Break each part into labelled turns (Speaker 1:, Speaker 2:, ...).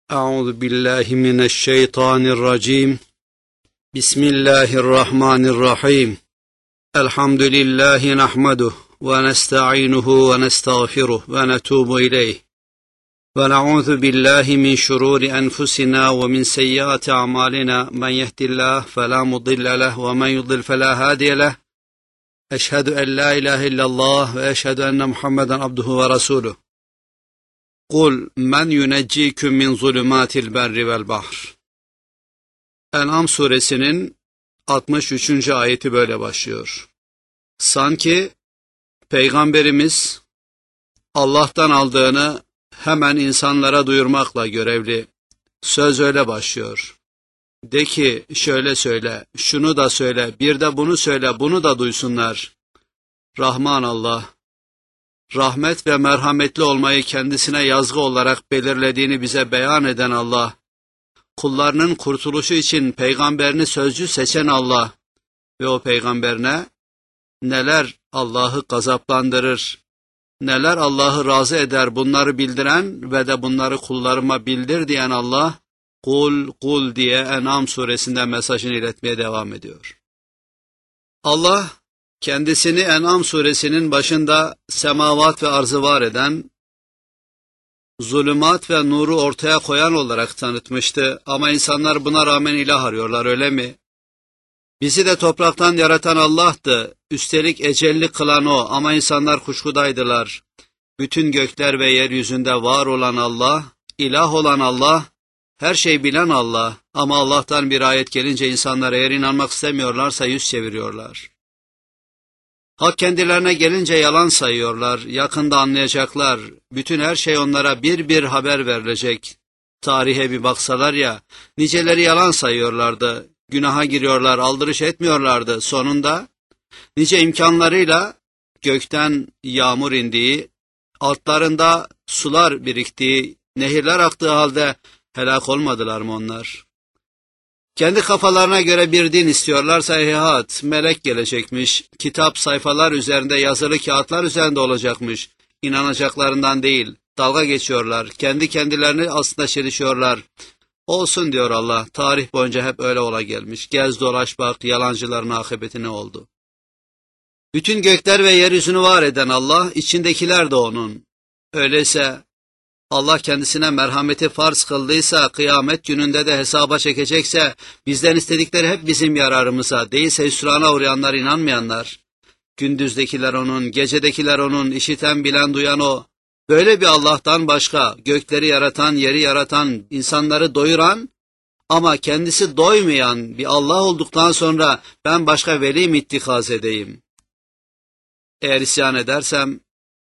Speaker 1: أعوذ بالله من الشيطان الرجيم. بسم الله الرحمن الرحيم. الحمد لله نحمده ونستعينه ونستغفره ونتوب إليه ونعوذ بالله من شرور أنفسنا ومن سيئات أعمالنا. من يهد الله فلا مضل له ومن يضلل فلا هادي له. أشهد أن لا إله إلا الله وأشهد أن محمدا عبده ورسوله. قُلْ مَنْ يُنَجِّيكُمْ مِنْ ظُلُمَاتِ الْبَرِّ وَالْبَحْرِ. En'am suresinin 63. ayeti böyle başlıyor. Sanki Peygamberimiz Allah'tan aldığını hemen insanlara duyurmakla görevli. Söz öyle başlıyor. De ki şöyle söyle, şunu da söyle, bir de bunu söyle, bunu da duysunlar. Rahman Allah, rahmet ve merhametli olmayı kendisine yazgı olarak belirlediğini bize beyan eden Allah, kullarının kurtuluşu için peygamberini sözcü seçen Allah ve o peygamberine neler Allah'ı gazaplandırır, neler Allah'ı razı eder bunları bildiren ve de bunları kullarıma bildir diyen Allah, kul kul diye En'am suresinde mesajını iletmeye devam ediyor. Allah, kendisini En'am suresinin başında semavat ve arzı var eden, zulümat ve nuru ortaya koyan olarak tanıtmıştı. Ama insanlar buna rağmen ilah arıyorlar, öyle mi? Bizi de topraktan yaratan Allah'tı, üstelik ecelli kılan O, ama insanlar kuşkudaydılar. Bütün gökler ve yeryüzünde var olan Allah, ilah olan Allah, her şeyi bilen Allah, ama Allah'tan bir ayet gelince insanlar eğer inanmak istemiyorlarsa yüz çeviriyorlar. Hak kendilerine gelince yalan sayıyorlar, yakında anlayacaklar, bütün her şey onlara bir bir haber verilecek. Tarihe bir baksalar ya, niceleri yalan sayıyorlardı, günaha giriyorlar, aldırış etmiyorlardı. Sonunda nice imkanlarıyla gökten yağmur indiği, altlarında sular biriktiği, nehirler aktığı halde helak olmadılar mı onlar? Kendi kafalarına göre bir din istiyorlarsa heyhat, melek gelecekmiş, kitap sayfalar üzerinde yazılı kağıtlar üzerinde olacakmış, inanacaklarından değil, dalga geçiyorlar, kendi kendilerini aslında çelişiyorlar. Olsun diyor Allah, tarih boyunca hep öyle ola gelmiş, gez dolaş bak yalancıların akıbeti ne oldu? Bütün gökler ve yeryüzünü var eden Allah, içindekiler de O'nun. Öyleyse Allah kendisine merhameti farz kıldıysa, kıyamet gününde de hesaba çekecekse, bizden istedikleri hep bizim yararımıza, değilse hüsrana uğrayanlar, inanmayanlar. Gündüzdekiler O'nun, gecedekiler O'nun, işiten bilen duyan O. Böyle bir Allah'tan başka, gökleri yaratan, yeri yaratan, insanları doyuran ama kendisi doymayan bir Allah olduktan sonra ben başka veli mi ittikaz edeyim? Eğer isyan edersem,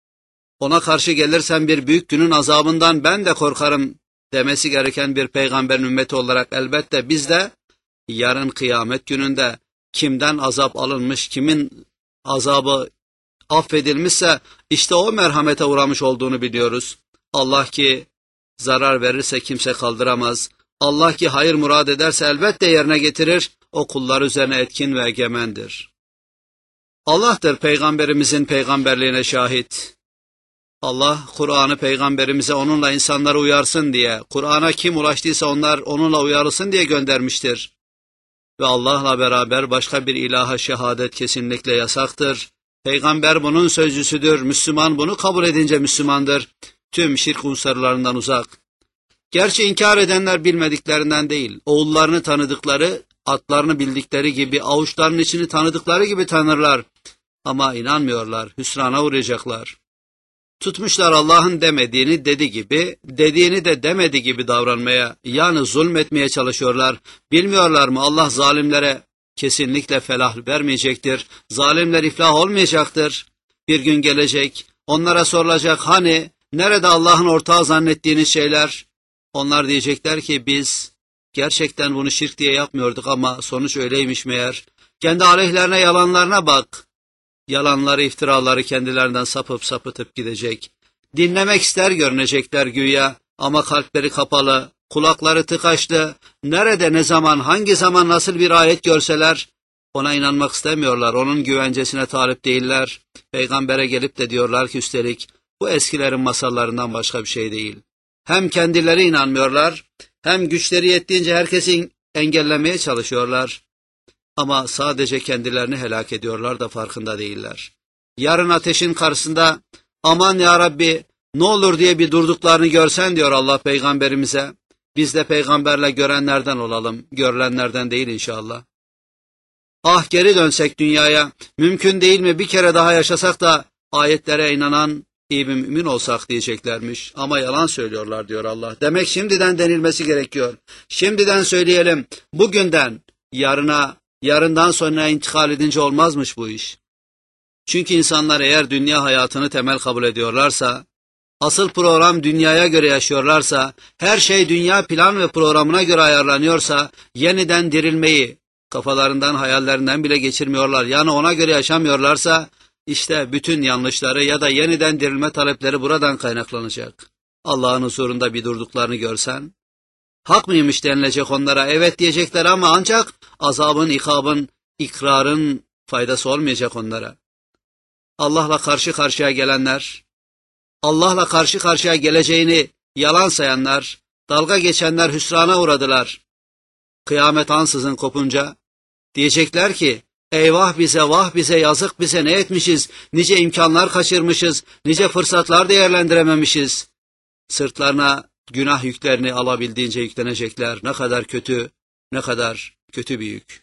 Speaker 1: ona karşı gelirsem bir büyük günün azabından ben de korkarım demesi gereken bir peygamberin ümmeti olarak elbette biz de yarın kıyamet gününde kimden azap alınmış, kimin azabı affedilmişse işte o merhamete uğramış olduğunu biliyoruz. Allah ki zarar verirse kimse kaldıramaz. Allah ki hayır murad ederse elbette yerine getirir. O kullar üzerine etkin ve egemendir. Allah'tır peygamberimizin peygamberliğine şahit. Allah, Kur'an'ı peygamberimize onunla insanları uyarsın diye, Kur'an'a kim ulaştıysa onlar onunla uyarılsın diye göndermiştir. Ve Allah'la beraber başka bir ilaha şehadet kesinlikle yasaktır. Peygamber bunun sözcüsüdür, Müslüman bunu kabul edince Müslümandır. Tüm şirk unsurlarından uzak. Gerçi inkar edenler bilmediklerinden değil, oğullarını tanıdıkları, atlarını bildikleri gibi, avuçlarının içini tanıdıkları gibi tanırlar. Ama inanmıyorlar, hüsrana uğrayacaklar. Tutmuşlar Allah'ın demediğini dedi gibi, dediğini de demedi gibi davranmaya, yani zulmetmeye çalışıyorlar. Bilmiyorlar mı Allah zalimlere kesinlikle felah vermeyecektir. Zalimler iflah olmayacaktır. Bir gün gelecek, onlara sorulacak hani, nerede Allah'ın ortağı zannettiğiniz şeyler? Onlar diyecekler ki biz gerçekten bunu şirk diye yapmıyorduk ama sonuç öyleymiş meğer. Kendi aleyhlerine yalanlarına bak. Yalanları, iftiraları kendilerinden sapıtıp gidecek. Dinlemek ister görünecekler güya ama kalpleri kapalı, kulakları tıkaçlı. Nerede, ne zaman, hangi zaman nasıl bir ayet görseler ona inanmak istemiyorlar, onun güvencesine talip değiller. Peygambere gelip de diyorlar ki üstelik bu eskilerin masallarından başka bir şey değil. hem kendileri inanmıyorlar, hem güçleri yettiğince herkesi engellemeye çalışıyorlar. Ama sadece kendilerini helak ediyorlar da farkında değiller. Yarın ateşin karşısında aman ya Rabbi ne olur diye bir durduklarını görsen diyor Allah peygamberimize. Biz de peygamberle görenlerden olalım, görülenlerden değil inşallah. Ah geri dönsek dünyaya, mümkün değil mi bir kere daha yaşasak da ayetlere inanan iyi bir mümin olsak diyeceklermiş. Ama yalan söylüyorlar diyor Allah. Demek şimdiden denilmesi gerekiyor. Şimdiden söyleyelim, bugünden yarına, yarından sonra intikal edince olmazmış bu iş. Çünkü insanlar eğer dünya hayatını temel kabul ediyorlarsa, asıl program dünyaya göre yaşıyorlarsa, her şey dünya plan ve programına göre ayarlanıyorsa, yeniden dirilmeyi kafalarından, hayallerinden bile geçirmiyorlar. Yani ona göre yaşamıyorlarsa, işte bütün yanlışları ya da yeniden dirilme talepleri buradan kaynaklanacak. Allah'ın huzurunda bir durduklarını görsen, hak mıymış denilecek onlara, evet diyecekler ama ancak azabın, ikabın, ikrarın faydası olmayacak onlara. Allah'la karşı karşıya gelenler, Allah'la karşı karşıya geleceğini yalan sayanlar, dalga geçenler hüsrana uğradılar. Kıyamet ansızın kopunca diyecekler ki, eyvah bize, vah bize, yazık bize, ne etmişiz, nice imkanlar kaçırmışız, nice fırsatlar değerlendirememişiz. Sırtlarına günah yüklerini alabildiğince yüklenecekler. Ne kadar kötü, ne kadar kötü bir yük.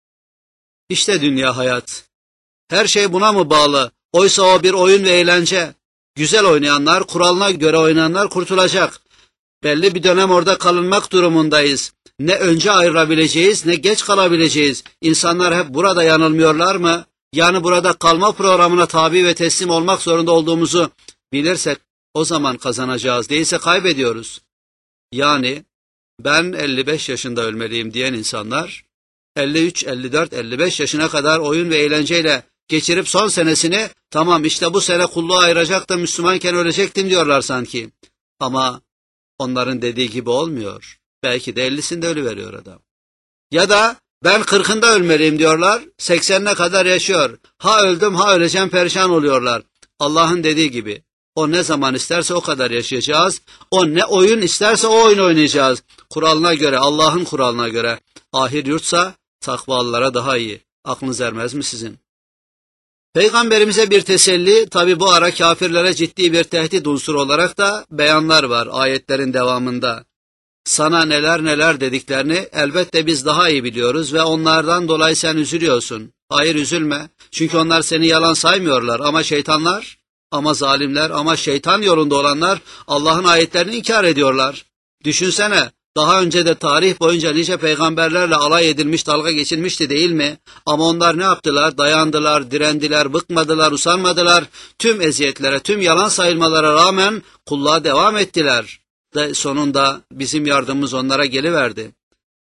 Speaker 1: İşte dünya hayat. Her şey buna mı bağlı? Oysa o bir oyun ve eğlence. Güzel oynayanlar, kuralına göre oynayanlar kurtulacak. Belli bir dönem orada kalınmak durumundayız. Ne önce ayrılabileceğiz, ne geç kalabileceğiz. İnsanlar hep burada yanılmıyorlar mı? Yani burada kalma programına tabi ve teslim olmak zorunda olduğumuzu bilirsek o zaman kazanacağız. Değilse kaybediyoruz. Yani ben 55 yaşında ölmeliyim diyen insanlar 53, 54, 55 yaşına kadar oyun ve eğlenceyle geçirip son senesini tamam işte bu sene kulluğa ayıracaktım, Müslümanken ölecektim diyorlar sanki. Ama onların dediği gibi olmuyor. Belki de 50'sinde ölüveriyor adam. Ya da ben 40'ında ölmeliyim diyorlar, 80'ine kadar yaşıyor. Ha öldüm ha öleceğim perişan oluyorlar. Allah'ın dediği gibi. O ne zaman isterse o kadar yaşayacağız. O ne oyun isterse o oyun oynayacağız. Kuralına göre, Allah'ın kuralına göre. Ahir yurtsa takvalılara daha iyi. Aklınız ermez mi sizin? Peygamberimize bir teselli, tabi bu ara kafirlere ciddi bir tehdit unsuru olarak da beyanlar var ayetlerin devamında. Sana neler neler dediklerini elbette biz daha iyi biliyoruz ve onlardan dolayı sen üzülüyorsun. Hayır üzülme, çünkü onlar seni yalan saymıyorlar ama şeytanlar, ama zalimler, ama şeytan yolunda olanlar Allah'ın ayetlerini inkar ediyorlar. Düşünsene, daha önce de tarih boyunca nice peygamberlerle alay edilmiş, dalga geçilmişti değil mi? Ama onlar ne yaptılar? Dayandılar, direndiler, bıkmadılar, usanmadılar. Tüm eziyetlere, tüm yalan sayılmalara rağmen kulluğa devam ettiler. De sonunda bizim yardımımız onlara geliverdi.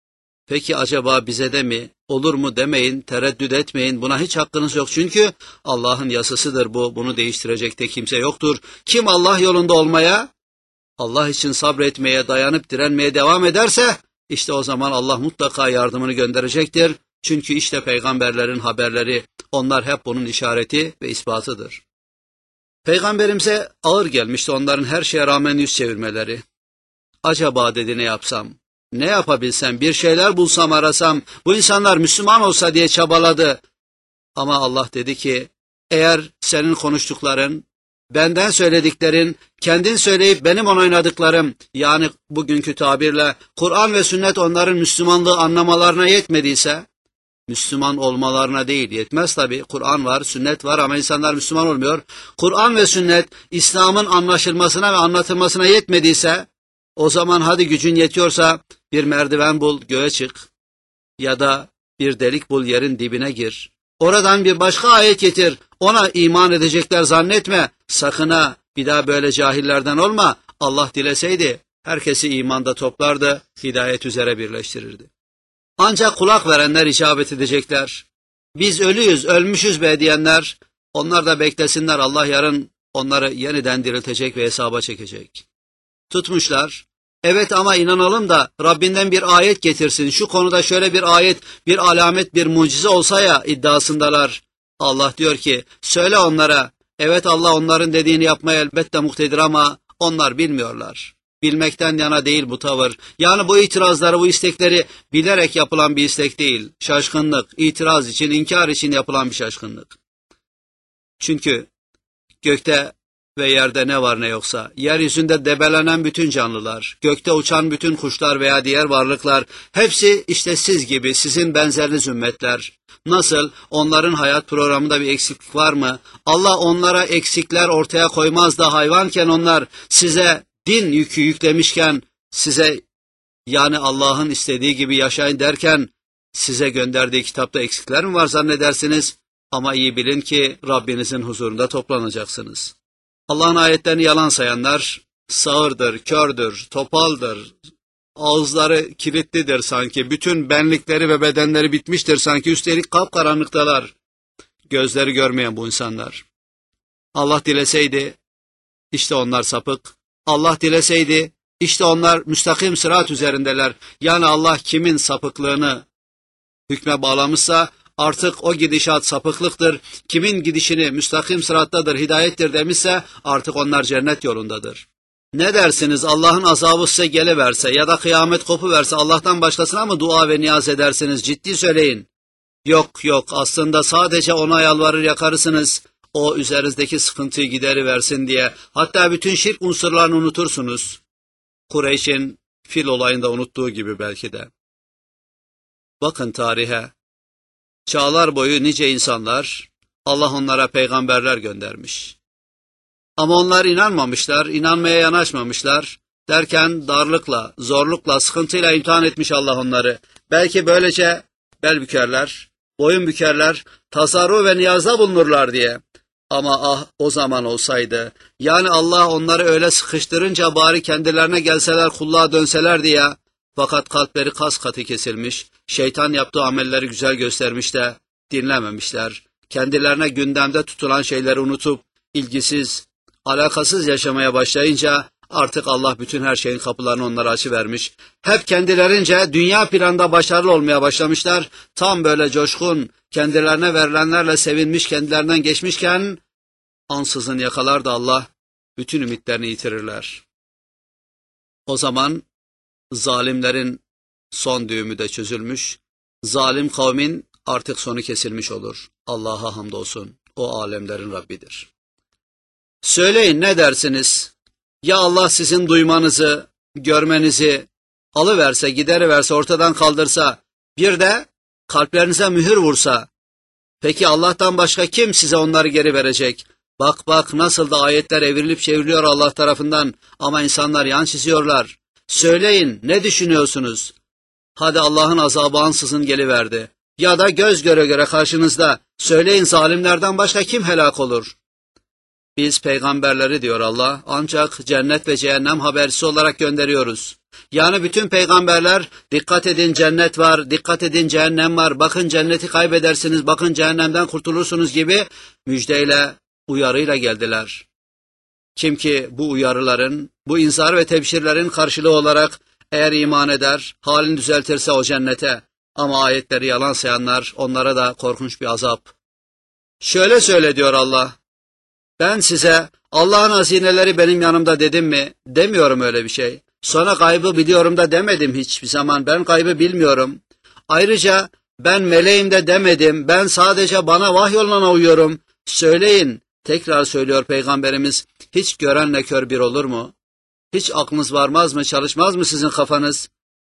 Speaker 1: Peki acaba bize de mi? Olur mu demeyin, tereddüt etmeyin. Buna hiç hakkınız yok çünkü Allah'ın yasasıdır bu. Bunu değiştirecek de kimse yoktur. Kim Allah yolunda olmaya, Allah için sabretmeye, dayanıp direnmeye devam ederse, işte o zaman Allah mutlaka yardımını gönderecektir. Çünkü işte peygamberlerin haberleri, onlar hep bunun işareti ve ispatıdır. Peygamberimize ağır gelmişti onların her şeye rağmen yüz çevirmeleri. Acaba dedi ne yapsam, ne yapabilsem, bir şeyler bulsam arasam, bu insanlar Müslüman olsa diye çabaladı. Ama Allah dedi ki, eğer senin konuştukların, benden söylediklerin, kendin söyleyip benim onayladıklarım, yani bugünkü tabirle Kur'an ve sünnet onların Müslümanlığı anlamalarına yetmediyse, Müslüman olmalarına değil, yetmez tabi. Kur'an var, sünnet var ama insanlar Müslüman olmuyor. Kur'an ve sünnet İslam'ın anlaşılmasına ve anlatılmasına yetmediyse, o zaman hadi gücün yetiyorsa bir merdiven bul, göğe çık ya da bir delik bul, yerin dibine gir. Oradan bir başka ayet getir, ona iman edecekler zannetme, sakın ha bir daha böyle cahillerden olma. Allah dileseydi herkesi imanda toplardı, hidayet üzere birleştirirdi. Ancak kulak verenler icabet edecekler. Biz ölüyüz, ölmüşüz be diyenler, onlar da beklesinler, Allah yarın onları yeniden diriltecek ve hesaba çekecek. Tutmuşlar, evet ama inanalım da Rabbinden bir ayet getirsin, şu konuda şöyle bir ayet, bir alamet, bir mucize olsa ya iddiasındalar. Allah diyor ki, söyle onlara, evet Allah onların dediğini yapmaya elbette muktedir ama onlar bilmiyorlar. Bilmekten yana değil bu tavır. Yani bu itirazları, bu istekleri bilerek yapılan bir istek değil. Şaşkınlık, itiraz için, inkar için yapılan bir şaşkınlık. Çünkü gökte ve yerde ne var ne yoksa, yeryüzünde debelenen bütün canlılar, gökte uçan bütün kuşlar veya diğer varlıklar, hepsi işte siz gibi, sizin benzeriniz ümmetler. Nasıl? Onların hayat programında bir eksiklik var mı? Allah onlara eksikler ortaya koymaz da hayvanken onlar size din yükü yüklemişken, size yani Allah'ın istediği gibi yaşayın derken, size gönderdiği kitapta eksikler mi var zannedersiniz? Ama iyi bilin ki Rabbinizin huzurunda toplanacaksınız. Allah'ın ayetlerini yalan sayanlar sağırdır, kördür, topaldır, ağızları kilitlidir sanki, bütün benlikleri ve bedenleri bitmiştir sanki, üstelik kapkaranlıktalar, gözleri görmeyen bu insanlar. Allah dileseydi, işte onlar sapık, Allah dileseydi, işte onlar müstakim sırat üzerindeler. Yani Allah kimin sapıklığını hükme bağlamışsa, artık o gidişat sapıklıktır, kimin gidişini müstakim sırattadır, hidayettir demişse, artık onlar cennet yolundadır. Ne dersiniz, Allah'ın azabı size geliverse ya da kıyamet kopuverse Allah'tan başkasına mı dua ve niyaz edersiniz? Ciddi söyleyin. Yok yok, aslında sadece ona yalvarır yakarısınız, o üzerinizdeki sıkıntıyı gideriversin diye. Hatta bütün şirk unsurlarını unutursunuz. Kureyş'in fil olayında unuttuğu gibi belki de. Bakın tarihe. Çağlar boyu nice insanlar, Allah onlara peygamberler göndermiş. Ama onlar inanmamışlar, inanmaya yanaşmamışlar. Derken darlıkla, zorlukla, sıkıntıyla imtihan etmiş Allah onları. Belki böylece bel bükerler, boyun bükerler, tasarruf ve niyazda bulunurlar diye. Ama ah o zaman olsaydı, yani Allah onları öyle sıkıştırınca bari kendilerine gelseler, kulluğa dönseler diye. Fakat kalpleri kas katı kesilmiş, şeytan yaptığı amelleri güzel göstermiş de dinlememişler. Kendilerine gündemde tutulan şeyleri unutup ilgisiz, alakasız yaşamaya başlayınca artık Allah bütün her şeyin kapılarını onlara açıvermiş. Hep kendilerince dünya planda başarılı olmaya başlamışlar. Tam böyle coşkun, kendilerine verilenlerle sevinmiş, kendilerinden geçmişken ansızın yakalar da Allah bütün ümitlerini yitirirler. O zaman zalimlerin son düğümü de çözülmüş, zalim kavmin artık sonu kesilmiş olur. Allah'a hamdolsun, o alemlerin Rabbidir. Söyleyin, ne dersiniz? Ya Allah sizin duymanızı, görmenizi alıverse, gideriverse, ortadan kaldırsa, bir de kalplerinize mühür vursa, peki Allah'tan başka kim size onları geri verecek? Bak bak nasıl da ayetler evrilip çevriliyor Allah tarafından ama insanlar yan çiziyorlar. Söyleyin, ne düşünüyorsunuz? Hadi Allah'ın azabı ansızın geliverdi. Ya da göz göre göre karşınızda. Söyleyin, zalimlerden başka kim helak olur? Biz peygamberleri diyor Allah, ancak cennet ve cehennem habercisi olarak gönderiyoruz. Yani bütün peygamberler dikkat edin cennet var, dikkat edin cehennem var, bakın cenneti kaybedersiniz, bakın cehennemden kurtulursunuz gibi müjdeyle, uyarıyla geldiler. Kim ki bu uyarıların, bu inzar ve tebşirlerin karşılığı olarak eğer iman eder, halini düzeltirse o cennete, ama ayetleri yalan sayanlar, onlara da korkunç bir azap. Şöyle söyle diyor Allah, ben size Allah'ın hazineleri benim yanımda dedim mi? Demiyorum öyle bir şey. Sonra gaybı biliyorum da demedim hiçbir zaman, ben gaybı bilmiyorum. Ayrıca ben meleğim de demedim, ben sadece bana vahyolunana uyuyorum. Söyleyin, tekrar söylüyor Peygamberimiz, hiç görenle kör bir olur mu? Hiç aklınız varmaz mı, çalışmaz mı sizin kafanız?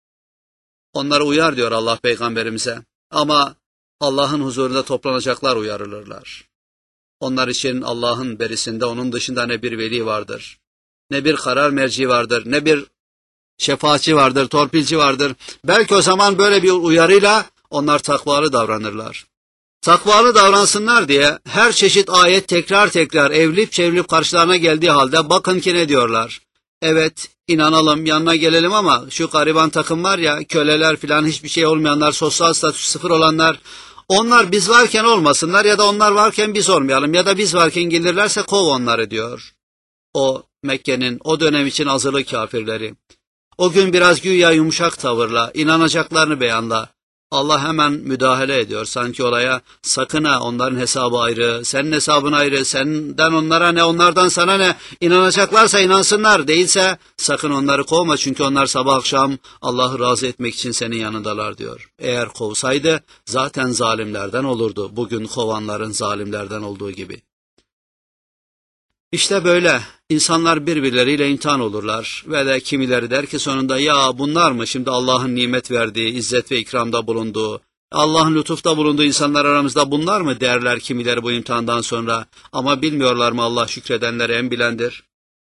Speaker 1: Onları uyar diyor Allah Peygamberimize. Ama Allah'ın huzurunda toplanacaklar uyarılırlar. Onlar için Allah'ın berisinde onun dışında ne bir veli vardır, ne bir karar merci vardır, ne bir şefaatçi vardır, torpilci vardır. Belki o zaman böyle bir uyarıyla onlar takvalı davranırlar. Takvalı davransınlar diye her çeşit ayet tekrar tekrar evrilip çevrilip karşılarına geldiği halde bakın ki ne diyorlar. Evet, inanalım, yanına gelelim ama şu gariban takım var ya, köleler filan, hiçbir şey olmayanlar, sosyal statüsü sıfır olanlar, onlar biz varken olmasınlar ya da onlar varken biz olmayalım ya da biz varken gelirlerse kov onları diyor. O Mekke'nin o dönem için azılı kafirleri. O gün biraz güya yumuşak tavırla, inanacaklarını beyanla Allah hemen müdahale ediyor. Sanki olaya sakın ha, onların hesabı ayrı, senin hesabın ayrı, senden onlara ne, onlardan sana ne, inanacaklarsa inansınlar, değilse sakın onları kovma çünkü onlar sabah akşam Allah'ı razı etmek için senin yanındalar diyor. Eğer kovsaydı zaten zalimlerden olurdu, bugün kovanların zalimlerden olduğu gibi. İşte böyle insanlar birbirleriyle imtihan olurlar ve de kimileri der ki sonunda ya bunlar mı şimdi Allah'ın nimet verdiği, izzet ve ikramda bulunduğu, Allah'ın lütufta bulunduğu insanlar aramızda bunlar mı derler kimileri bu imtihandan sonra, ama bilmiyorlar mı Allah şükredenleri en bilendir.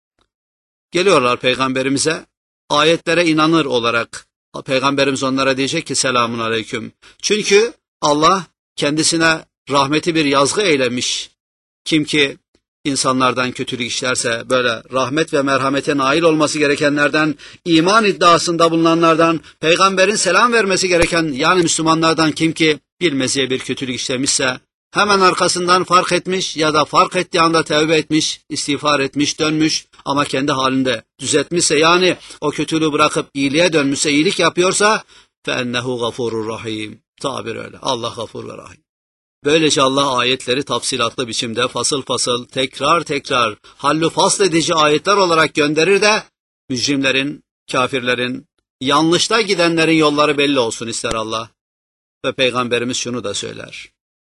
Speaker 1: Geliyorlar Peygamberimize ayetlere inanır olarak, Peygamberimiz onlara diyecek ki selamun aleyküm. Çünkü Allah kendisine rahmeti bir yazgı eylemiş. Kim ki İnsanlardan kötülük işlerse, böyle rahmet ve merhamete nail olması gerekenlerden, iman iddiasında bulunanlardan, peygamberin selam vermesi gereken yani Müslümanlardan kim ki bilmezeye bir kötülük işlemişse, hemen arkasından fark etmiş ya da fark ettiği anda tevbe etmiş, istiğfar etmiş, dönmüş ama kendi halinde düzeltmişse, yani o kötülüğü bırakıp iyiliğe dönmüşse, iyilik yapıyorsa فَاَنَّهُ غَفُورٌ rahim. Tabir öyle. Allah gafur ve rahim. Böylece Allah ayetleri tafsilatlı biçimde fasıl fasıl, tekrar tekrar, hallü fasl edici ayetler olarak gönderir de, mücrimlerin, kafirlerin, yanlışta gidenlerin yolları belli olsun ister Allah. Ve Peygamberimiz şunu da söyler.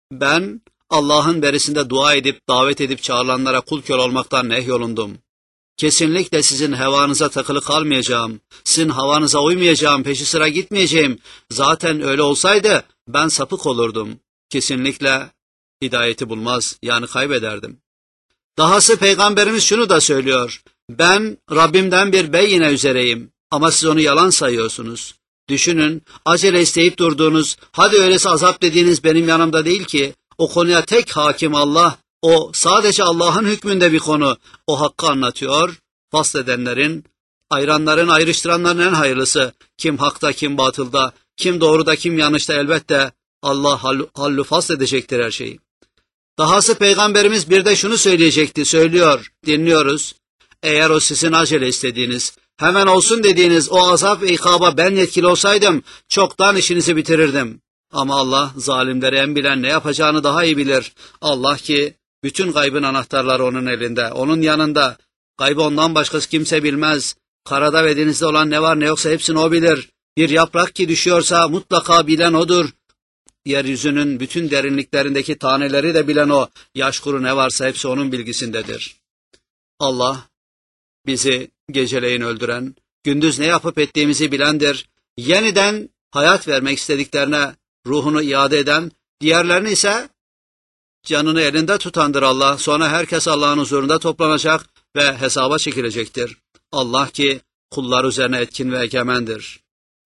Speaker 1: Ben Allah'ın berisinde dua edip, davet edip çağrılanlara kul kör olmaktan nehyolundum. Kesinlikle sizin hevanıza takılı kalmayacağım, sizin havanıza uymayacağım, peşi sıra gitmeyeceğim. Zaten öyle olsaydı ben sapık olurdum. Kesinlikle hidayeti bulmaz, yani kaybederdim. Dahası Peygamberimiz şunu da söylüyor. Ben Rabbimden bir beyine üzereyim ama siz onu yalan sayıyorsunuz. Düşünün, acele isteyip durduğunuz, hadi öyleyse azap dediğiniz benim yanımda değil ki, o konuya tek hakim Allah, o sadece Allah'ın hükmünde bir konu, o hakkı anlatıyor. Fasledenlerin, ayıranların, ayrıştıranların en hayırlısı, kim hakta kim batılda, kim doğruda kim yanlışta, elbette Allah hallü fasl edecektir her şeyi. Dahası Peygamberimiz bir de şunu söyleyecekti, söylüyor, dinliyoruz. Eğer o sizin acele istediğiniz, hemen olsun dediğiniz o azap ve ikaba ben yetkili olsaydım, çoktan işinizi bitirirdim. Ama Allah zalimleri en bilen, ne yapacağını daha iyi bilir. Allah ki bütün gaybın anahtarları onun elinde, onun yanında. Gaybı ondan başkası kimse bilmez. Karada ve denizde olan ne var ne yoksa hepsini o bilir. Bir yaprak ki düşüyorsa mutlaka bilen odur. Yeryüzünün bütün derinliklerindeki taneleri de bilen o. Yaş kuru ne varsa hepsi onun bilgisindedir. Allah bizi geceleyin öldüren, gündüz ne yapıp ettiğimizi bilendir. Yeniden hayat vermek istediklerine ruhunu iade eden, diğerlerini ise canını elinde tutandır Allah. Sonra herkes Allah'ın huzurunda toplanacak ve hesaba çekilecektir. Allah ki kullar üzerine etkin ve egemendir.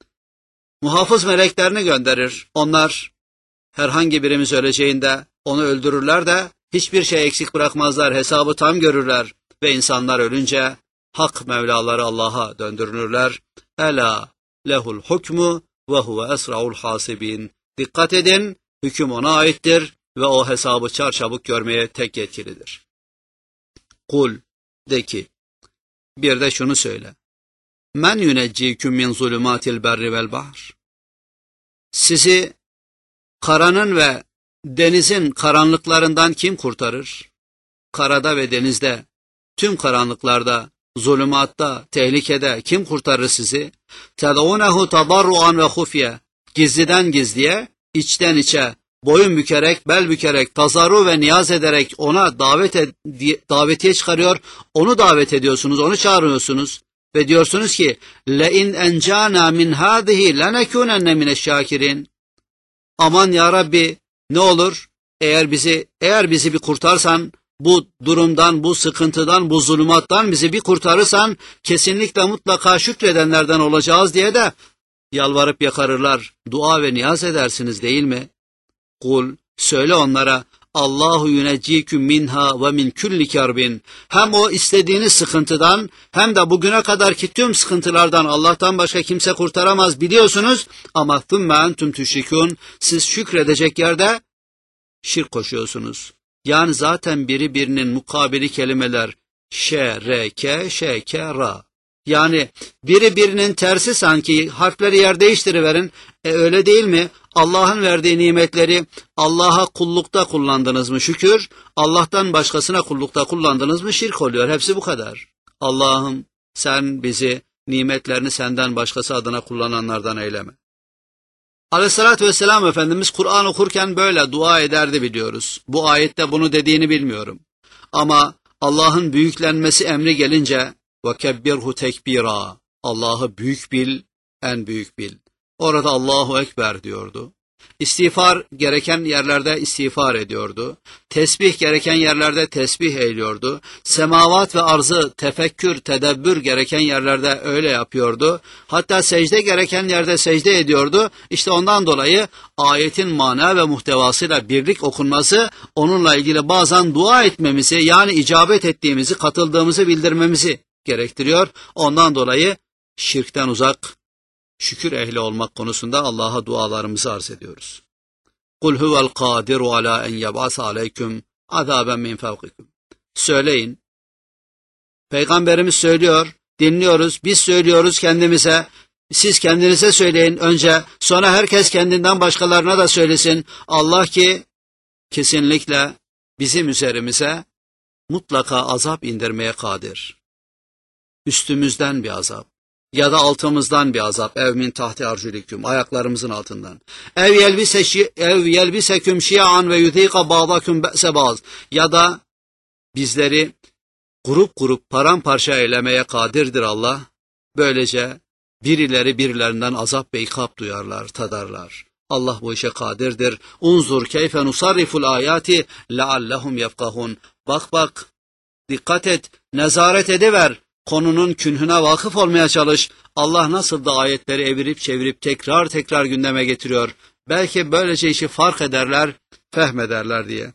Speaker 1: Muhafız meleklerini gönderir. Onlar herhangi birimiz öleceğinde onu öldürürler de hiçbir şey eksik bırakmazlar, hesabı tam görürler ve insanlar ölünce hak Mevlaları Allah'a döndürülürler. Ela lehul hukmu ve huve esra'ul hasibin. Dikkat edin, hüküm ona aittir ve o hesabı çarçabuk görmeye tek yetkilidir. Kul, de ki, bir de şunu söyle. Men yunecciküm min zulümatil berri vel bahr. Sizi karanın ve denizin karanlıklarından kim kurtarır? Karada ve denizde, tüm karanlıklarda, zulümatta, tehlikede kim kurtarır sizi? Ted'ûnehu tadarruan ve hufye. Gizliden gizliye, içten içe, boyun bükerek, bel bükerek, tazarru ve niyaz ederek ona davetiye çıkarıyor, onu davet ediyorsunuz, onu çağırıyorsunuz ve diyorsunuz ki لَاِنْ اَنْجَانَا مِنْ هَذِهِ لَنَكُونَنَّ مِنَ الشَّاكِرِينَ. Aman ya Rabbi, ne olur eğer bizi bir kurtarsan, bu durumdan, bu sıkıntıdan, bu zulümattan bizi bir kurtarırsan kesinlikle mutlaka şükredenlerden olacağız diye de yalvarıp yakarırlar, dua ve niyaz edersiniz değil mi? Kul, söyle onlara, Allahu yunecciküm minha ve min kulli karbin. Hem o istediğiniz sıkıntıdan hem de bugüne kadarki tüm sıkıntılardan Allah'tan başka kimse kurtaramaz biliyorsunuz ama thumme entum tüşrikûn, siz şükredecek yerde şirk koşuyorsunuz. Yani zaten biri birinin mukabili kelimeler şereke, şekera. Yani biri birinin tersi, sanki harfleri yer değiştiriverin. Öyle değil mi? Allah'ın verdiği nimetleri Allah'a kullukta kullandınız mı? Şükür. Allah'tan başkasına kullukta kullandınız mı? Şirk oluyor. Hepsi bu kadar. Allah'ım sen bizi nimetlerini senden başkası adına kullananlardan eyleme. Aleyhissalatü vesselam Efendimiz Kur'an okurken böyle dua ederdi biliyoruz. Bu ayette bunu dediğini bilmiyorum. Ama Allah'ın büyüklenmesi emri gelince وَكَبِّرْهُ tekbira, Allah'ı büyük bil, en büyük bil. Orada Allahu Ekber diyordu. İstiğfar gereken yerlerde istiğfar ediyordu. Tesbih gereken yerlerde tesbih eyliyordu. Semavat ve arzı tefekkür, tedebbür gereken yerlerde öyle yapıyordu. Hatta secde gereken yerde secde ediyordu. İşte ondan dolayı ayetin mana ve muhtevasıyla birlik okunması, onunla ilgili bazen dua etmemizi, yani icabet ettiğimizi, katıldığımızı bildirmemizi gerektiriyor. Ondan dolayı şirkten uzak, şükür ehli olmak konusunda Allah'a dualarımızı arz ediyoruz. Kul huvel kadiru ala en yeb'ase aleyküm azaben min fevkikum. Söyleyin. Peygamberimiz söylüyor, dinliyoruz, biz söylüyoruz kendimize. Siz kendinize söyleyin önce, sonra herkes kendinden başkalarına da söylesin. Allah ki kesinlikle bizim üzerimize mutlaka azap indirmeye kadir. Üstümüzden bir azap. Ya da altımızdan bir azap. Ev min tahti arjulikum, ayaklarımızın altından. Ev yelbiseküm şia'an ve yudhika ba'dakum be'se ba'd. Ya da bizleri grup grup paramparça eylemeye kadirdir Allah. Böylece birileri birilerinden azap ve ikab duyarlar, tadarlar. Allah bu işe kadirdir. Unzur keyfe nusarriful ayati leallehum yefkahun. Bak bak, dikkat et, nezaret ediver. Konunun künhüne vakıf olmaya çalış. Allah nasıl da ayetleri evirip çevirip tekrar tekrar gündeme getiriyor. Belki böylece işi fark ederler, fehmederler diye.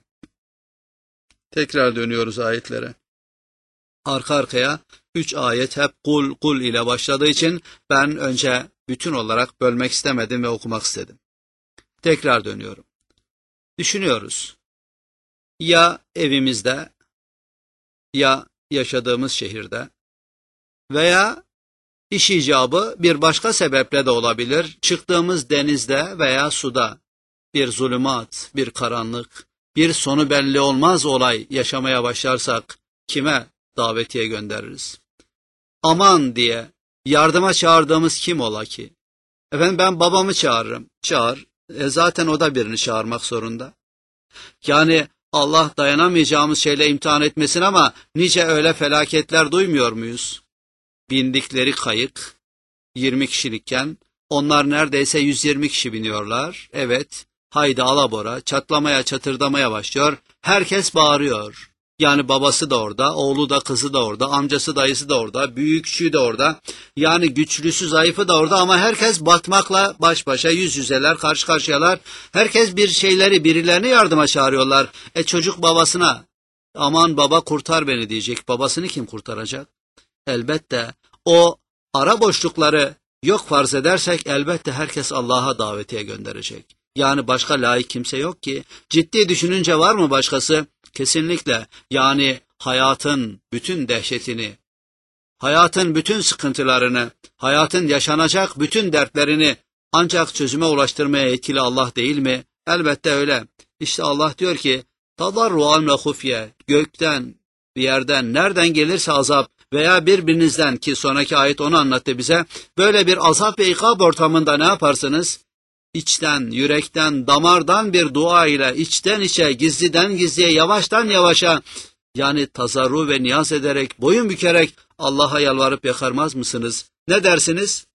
Speaker 1: Tekrar dönüyoruz ayetlere. Arka arkaya 3 ayet hep kul kul ile başladığı için ben önce bütün olarak bölmek istemedim ve okumak istedim. Tekrar dönüyorum. Düşünüyoruz. Ya evimizde, ya yaşadığımız şehirde, veya iş icabı bir başka sebeple de olabilir. Çıktığımız denizde veya suda bir zulümat, bir karanlık, bir sonu belli olmaz olay yaşamaya başlarsak kime davetiye göndeririz? Aman diye yardıma çağırdığımız kim ola ki? Efendim ben babamı çağırırım. Çağır. Zaten o da birini çağırmak zorunda. Yani Allah dayanamayacağımız şeyle imtihan etmesin ama nice öyle felaketler duymuyor muyuz? Bindikleri kayık 20 kişilikken onlar neredeyse 120 kişi biniyorlar. Evet, haydi alabora, çatlamaya çatırdamaya başlıyor. Herkes bağırıyor. Yani babası da orada, oğlu da kızı da orada, amcası dayısı da orada, büyük küçüğü de orada. Yani güçlüsü zayıfı da orada ama herkes batmakla baş başa, yüz yüzeler, karşı karşıyalar. Herkes bir şeyleri, birilerini yardıma çağırıyorlar. Çocuk babasına aman baba kurtar beni diyecek. Babasını kim kurtaracak? Elbette o ara boşlukları yok farz edersek elbette herkes Allah'a davetiye gönderecek. Yani başka layık kimse yok ki. Ciddi düşününce var mı başkası? Kesinlikle. Yani hayatın bütün dehşetini, hayatın bütün sıkıntılarını, hayatın yaşanacak bütün dertlerini ancak çözüme ulaştırmaya yetkili Allah değil mi? Elbette öyle. İşte Allah diyor ki, tadarruan ve hufye, gökten, bir yerden, nereden gelirse azap veya birbirinizden, ki sonraki ayet onu anlattı bize, böyle bir azap ve ikab ortamında ne yaparsınız? İçten, yürekten, damardan bir dua ile, içten içe, gizliden gizliye, yavaştan yavaşa, yani tazarru ve niyaz ederek, boyun bükerek Allah'a yalvarıp yakarmaz mısınız? Ne dersiniz?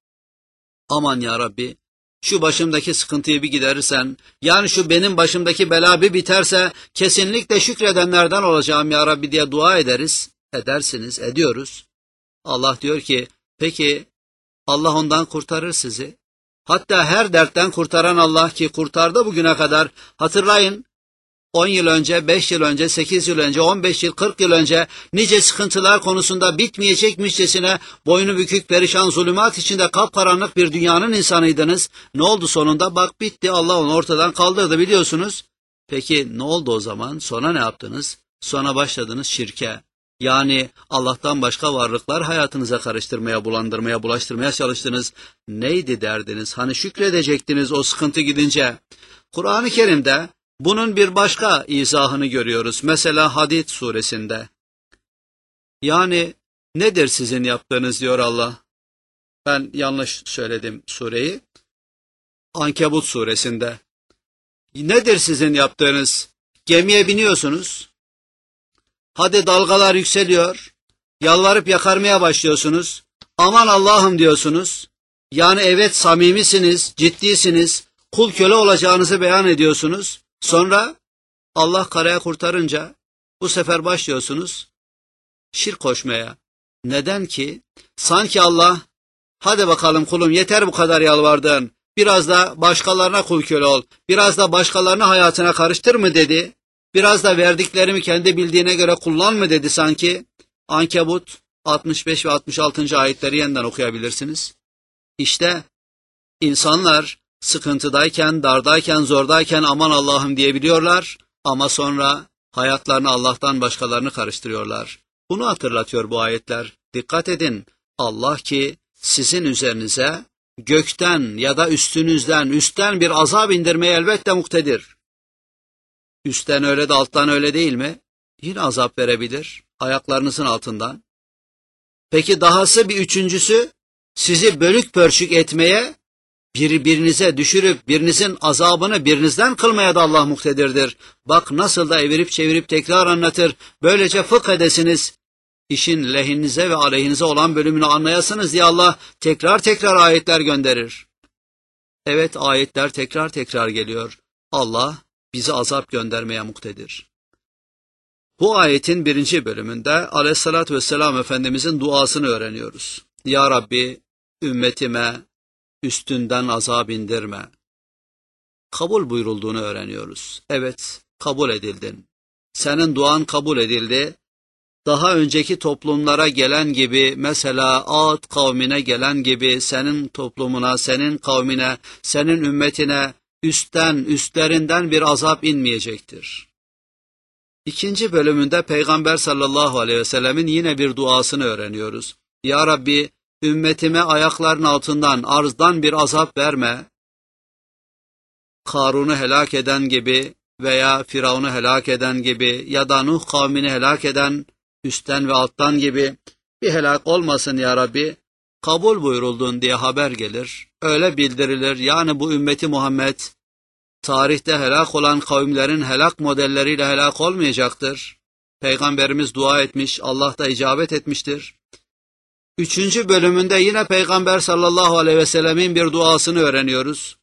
Speaker 1: Aman ya Rabbi, şu başımdaki sıkıntıyı bir giderirsen, yani şu benim başımdaki bela bir biterse, kesinlikle şükredenlerden olacağım ya Rabbi diye dua ederiz. Edersiniz, ediyoruz. Allah diyor ki, peki Allah ondan kurtarır sizi. Hatta her dertten kurtaran Allah ki kurtardı bugüne kadar. Hatırlayın, 10 yıl önce, 5 yıl önce, 8 yıl önce, 15 yıl, 40 yıl önce nice sıkıntılar konusunda bitmeyecekmişçesine boynu bükük, perişan, zulümat içinde kapkaranlık bir dünyanın insanıydınız. Ne oldu sonunda? Bak bitti, Allah onu ortadan kaldırdı biliyorsunuz. Peki ne oldu o zaman? Sonra ne yaptınız? Sonra başladınız şirke. Yani Allah'tan başka varlıklar hayatınıza karıştırmaya, bulandırmaya, bulaştırmaya çalıştınız. Neydi derdiniz? Hani şükredecektiniz o sıkıntı gidince. Kur'an-ı Kerim'de bunun bir başka izahını görüyoruz. Mesela Hadid suresinde. Yani nedir sizin yaptığınız diyor Allah. Ben yanlış söyledim sureyi. Ankebut suresinde. Nedir sizin yaptığınız? Gemiye biniyorsunuz. Hadi dalgalar yükseliyor. Yalvarıp yakarmaya başlıyorsunuz. Aman Allah'ım diyorsunuz. Yani evet samimisiniz, ciddisiniz. Kul köle olacağınızı beyan ediyorsunuz. Sonra Allah karaya kurtarınca bu sefer başlıyorsunuz şirk koşmaya. Neden ki? Sanki Allah hadi bakalım kulum yeter bu kadar yalvardın. Biraz da başkalarına kul köle ol. Biraz da başkalarını hayatına karıştır mı dedi. Biraz da verdiklerimi kendi bildiğine göre kullan mı dedi sanki. Ankebut 65 ve 66. ayetleri yeniden okuyabilirsiniz. İşte insanlar sıkıntıdayken, dardayken, zordayken aman Allah'ım diyebiliyorlar ama sonra hayatlarını Allah'tan başkalarını karıştırıyorlar. Bunu hatırlatıyor bu ayetler. Dikkat edin. Allah ki sizin üzerinize gökten ya da üstten bir azap indirmeye elbette muktedir. Üstten öyle de alttan öyle değil mi? Yine azap verebilir ayaklarınızın altından. Peki dahası bir üçüncüsü sizi bölük pörçük etmeye, birbirinize düşürüp birinizin azabını birinizden kılmaya da Allah muktedirdir. Bak nasıl da evirip çevirip tekrar anlatır. Böylece fıkh edesiniz. İşin lehinize ve aleyhinize olan bölümünü anlayasınız diye Allah tekrar ayetler gönderir. Evet ayetler tekrar geliyor. Allah bize azap göndermeye muktedir. Bu ayetin 1. bölümünde Aleyhisselatü Vesselam Efendimizin duasını öğreniyoruz. Ya Rabbi ümmetime üstünden azap indirme. Kabul buyurulduğunu öğreniyoruz. Evet kabul edildin. Senin duan kabul edildi. Daha önceki toplumlara gelen gibi mesela Ad kavmine gelen gibi senin toplumuna, senin kavmine, senin ümmetine üstlerinden bir azap inmeyecektir. 2. bölümünde Peygamber sallallahu aleyhi ve sellemin yine bir duasını öğreniyoruz. Ya Rabbi ümmetime ayaklarının altından arzdan bir azap verme. Karun'u helak eden gibi veya Firavun'u helak eden gibi ya da Nuh kavmini helak eden üstten ve alttan gibi bir helak olmasın ya Rabbi, kabul buyuruldun diye haber gelir. Öyle bildirilir. Yani bu ümmeti Muhammed, tarihte helak olan kavimlerin helak modelleriyle helak olmayacaktır. Peygamberimiz dua etmiş, Allah da icabet etmiştir. 3. bölümünde yine Peygamber sallallahu aleyhi ve sellemin bir duasını öğreniyoruz.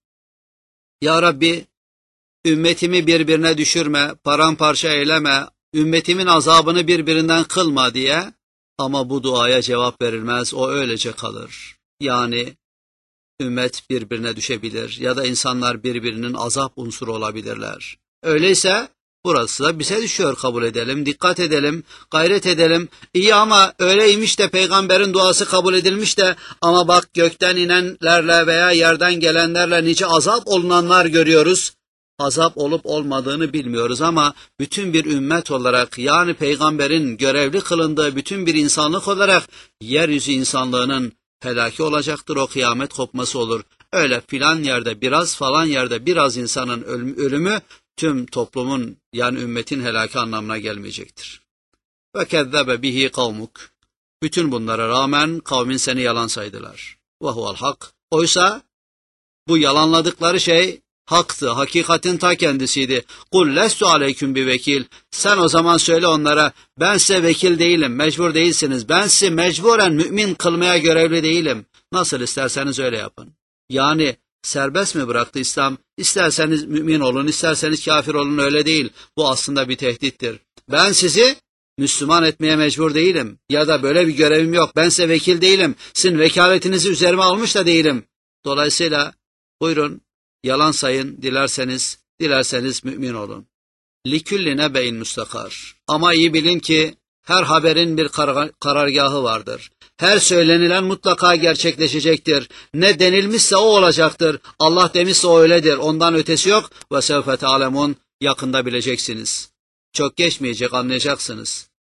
Speaker 1: Ya Rabbi, ümmetimi birbirine düşürme, paramparça eyleme, ümmetimin azabını birbirinden kılma diye, ama bu duaya cevap verilmez, o öylece kalır. Yani ümmet birbirine düşebilir ya da insanlar birbirinin azap unsuru olabilirler. Öyleyse burası da bize düşüyor, kabul edelim, dikkat edelim, gayret edelim. İyi ama öyleymiş de peygamberin duası kabul edilmiş de ama bak gökten inenlerle veya yerden gelenlerle nice azap olunanlar görüyoruz. Azap olup olmadığını bilmiyoruz ama bütün bir ümmet olarak yani peygamberin görevli kılındığı bütün bir insanlık olarak yeryüzü insanlığının helaki olacaktır, o kıyamet kopması olur. Öyle filan yerde biraz falan yerde biraz insanın ölümü tüm toplumun yani ümmetin helaki anlamına gelmeyecektir. Ve kezzebe bihi kavmuk. Bütün bunlara rağmen kavmin seni yalan saydılar. Ve huvel hak. Oysa bu yalanladıkları şey haktı, hakikatin ta kendisiydi. Kul lestu aleyküm bi vekil. Sen o zaman söyle onlara, ben size vekil değilim, mecbur değilsiniz. Ben sizi mecburen mümin kılmaya görevli değilim. Nasıl isterseniz öyle yapın. Yani serbest mi bıraktı İslam? İsterseniz mümin olun, isterseniz kafir olun, öyle değil. Bu aslında bir tehdittir. Ben sizi Müslüman etmeye mecbur değilim. Ya da böyle bir görevim yok. Ben size vekil değilim. Sizin vekaletinizi üzerime almış da değilim. Dolayısıyla buyurun, yalan sayın, dilerseniz mümin olun. Likülli nebe'in müstakar. Ama iyi bilin ki her haberin bir karargahı vardır. Her söylenilen mutlaka gerçekleşecektir. Ne denilmişse o olacaktır. Allah demişse o öyledir. Ondan ötesi yok. Ve sevfe te'alemun, yakında bileceksiniz. Çok geçmeyecek, anlayacaksınız.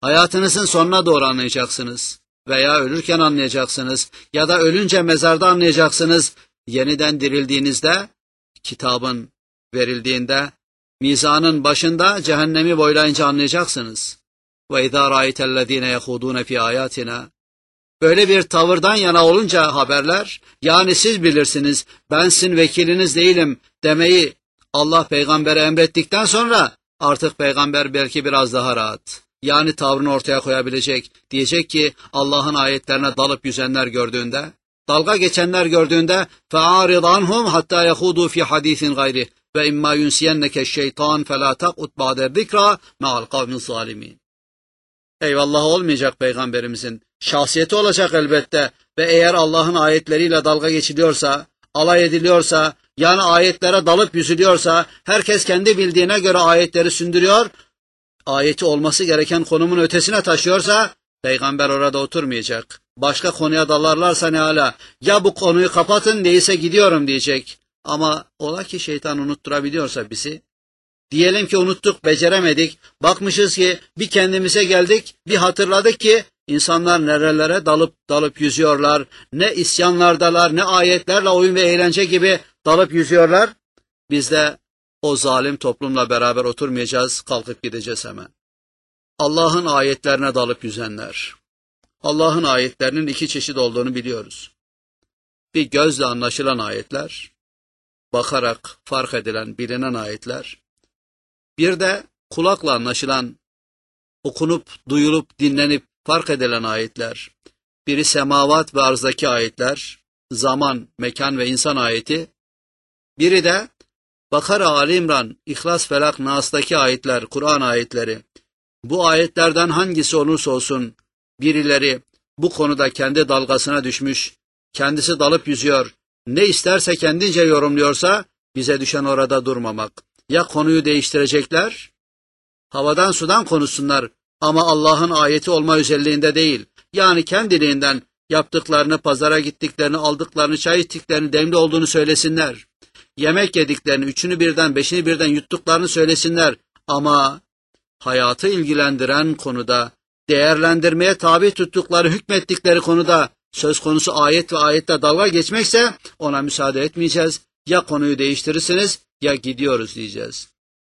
Speaker 1: Hayatınızın sonuna doğru anlayacaksınız. Veya ölürken anlayacaksınız. Ya da ölünce mezarda anlayacaksınız. Yeniden dirildiğinizde, kitabın verildiğinde, mizanın başında cehennemi boylayınca anlayacaksınız. وَاِذَا رَأَيْتَ الَّذ۪ينَ يَخُوضُونَ فِي آيَاتِنَا Böyle bir tavırdan yana olunca haberler, yani siz bilirsiniz, ben sizin vekiliniz değilim demeyi Allah peygambere emrettikten sonra artık peygamber belki biraz daha rahat. Yani tavrını ortaya koyabilecek. Diyecek ki Allah'ın ayetlerine dalıp yüzenler gördüğünde, dalga geçenler gördüğünde فَاَعْرِضْ عَنْهُمْ حَتَّى يَخُوضُوا فِي حَد۪يثٍ غَيْرِهِ وَاِمَّا يُنْسِيَنَّكَ الشَّيْطَانِ فَلَا تَقْعُدْ بَعْدَ الذِّكْرَى مَعَ الْقَوْمِ الظَّالِمِينَ Eyvallah olmayacak peygamberimizin. Şahsiyeti olacak elbette ve eğer Allah'ın ayetleriyle dalga geçiliyorsa, alay ediliyorsa, yani ayetlere dalıp yüzülüyorsa, herkes kendi bildiğine göre ayetleri sündürüyor, ayeti olması gereken konumun ötesine taşıyorsa, peygamber orada oturmayacak. Başka konuya dalarlarsa ne hala, ya bu konuyu kapatın neyse gidiyorum diyecek. Ama ola ki şeytan unutturabiliyorsa bizi, diyelim ki unuttuk, beceremedik, bakmışız ki bir kendimize geldik, bir hatırladık ki insanlar nerelere dalıp yüzüyorlar, ne isyanlardalar, ne ayetlerle oyun ve eğlence gibi dalıp yüzüyorlar. Biz de o zalim toplumla beraber oturmayacağız, kalkıp gideceğiz hemen. Allah'ın ayetlerine dalıp yüzenler. Allah'ın ayetlerinin iki çeşit olduğunu biliyoruz. Bir gözle anlaşılan ayetler, bakarak fark edilen, bilinen ayetler. Bir de kulakla anlaşılan, okunup, duyulup, dinlenip, fark edilen ayetler. Biri semavat ve arzdaki ayetler, zaman, mekan ve insan ayeti. Biri de Bakara, Ali İmran, İhlas, Felak, Nas'taki ayetler, Kur'an ayetleri. Bu ayetlerden hangisi olursa olsun, birileri bu konuda kendi dalgasına düşmüş, kendisi dalıp yüzüyor, ne isterse kendince yorumluyorsa, bize düşen orada durmamak. Ya konuyu değiştirecekler, havadan sudan konuşsunlar ama Allah'ın ayeti olma özelliğinde değil. Yani kendiliğinden yaptıklarını, pazara gittiklerini, aldıklarını, çay içtiklerini, demli olduğunu söylesinler. Yemek yediklerini, üçünü birden, beşini birden yuttuklarını söylesinler. Ama hayatı ilgilendiren konuda, değerlendirmeye tabi tuttukları, hükmettikleri konuda söz konusu ayet ve ayette dalga geçmekse ona müsaade etmeyeceğiz. Ya konuyu değiştirirsiniz ya gidiyoruz diyeceğiz.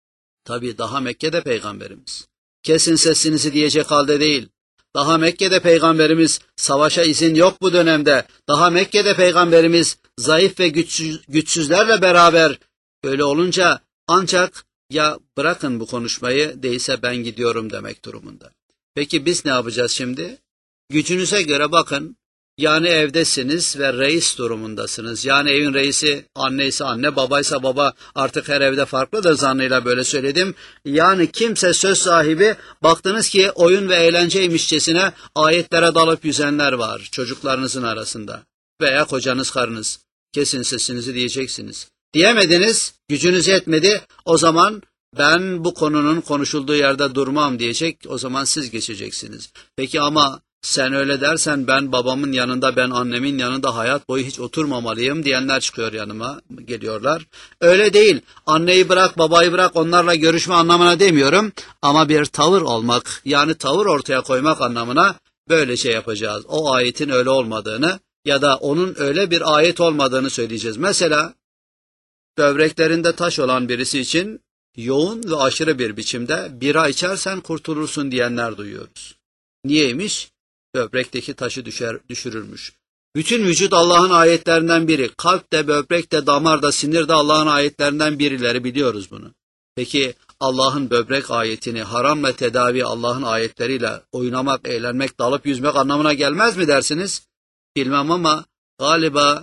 Speaker 1: Tabii daha Mekke'de peygamberimiz. Kesin sesinizi diyecek halde değil. Daha Mekke'de peygamberimiz, savaşa izin yok bu dönemde. Daha Mekke'de peygamberimiz zayıf ve güçsüzlerle beraber. Öyle olunca ancak ya bırakın bu konuşmayı, değilse ben gidiyorum demek durumunda. Peki biz ne yapacağız şimdi? Gücünüze göre bakın. Yani evdesiniz ve reis durumundasınız. Yani evin reisi anneyse anne, babaysa baba, artık her evde farklıdır zannıyla böyle söyledim. Yani kimse söz sahibi, baktınız ki oyun ve eğlenceymişçesine ayetlere dalıp yüzenler var çocuklarınızın arasında. Veya kocanız, karınız. Kesin sesinizi diyeceksiniz. Diyemediniz, gücünüz yetmedi, o zaman ben bu konunun konuşulduğu yerde durmam diyecek, o zaman siz geçeceksiniz. Peki ama sen öyle dersen ben babamın yanında, ben annemin yanında hayat boyu hiç oturmamalıyım diyenler çıkıyor yanıma, geliyorlar. Öyle değil, anneyi bırak, babayı bırak, onlarla görüşme anlamına demiyorum ama bir tavır olmak, yani tavır ortaya koymak anlamına böylece yapacağız. O ayetin öyle olmadığını ya da onun öyle bir ayet olmadığını söyleyeceğiz. Mesela böbreklerinde taş olan birisi için yoğun ve aşırı bir biçimde bira içersen kurtulursun diyenler duyuyoruz. Niyeymiş? Böbrekteki taşı düşürürmüş. Bütün vücut Allah'ın ayetlerinden biri. Kalp de, böbrek de, damar da, sinir de Allah'ın ayetlerinden birileri, biliyoruz bunu. Peki Allah'ın böbrek ayetini haramla tedavi, Allah'ın ayetleriyle oynamak, eğlenmek, dalıp yüzmek anlamına gelmez mi dersiniz? Bilmem ama galiba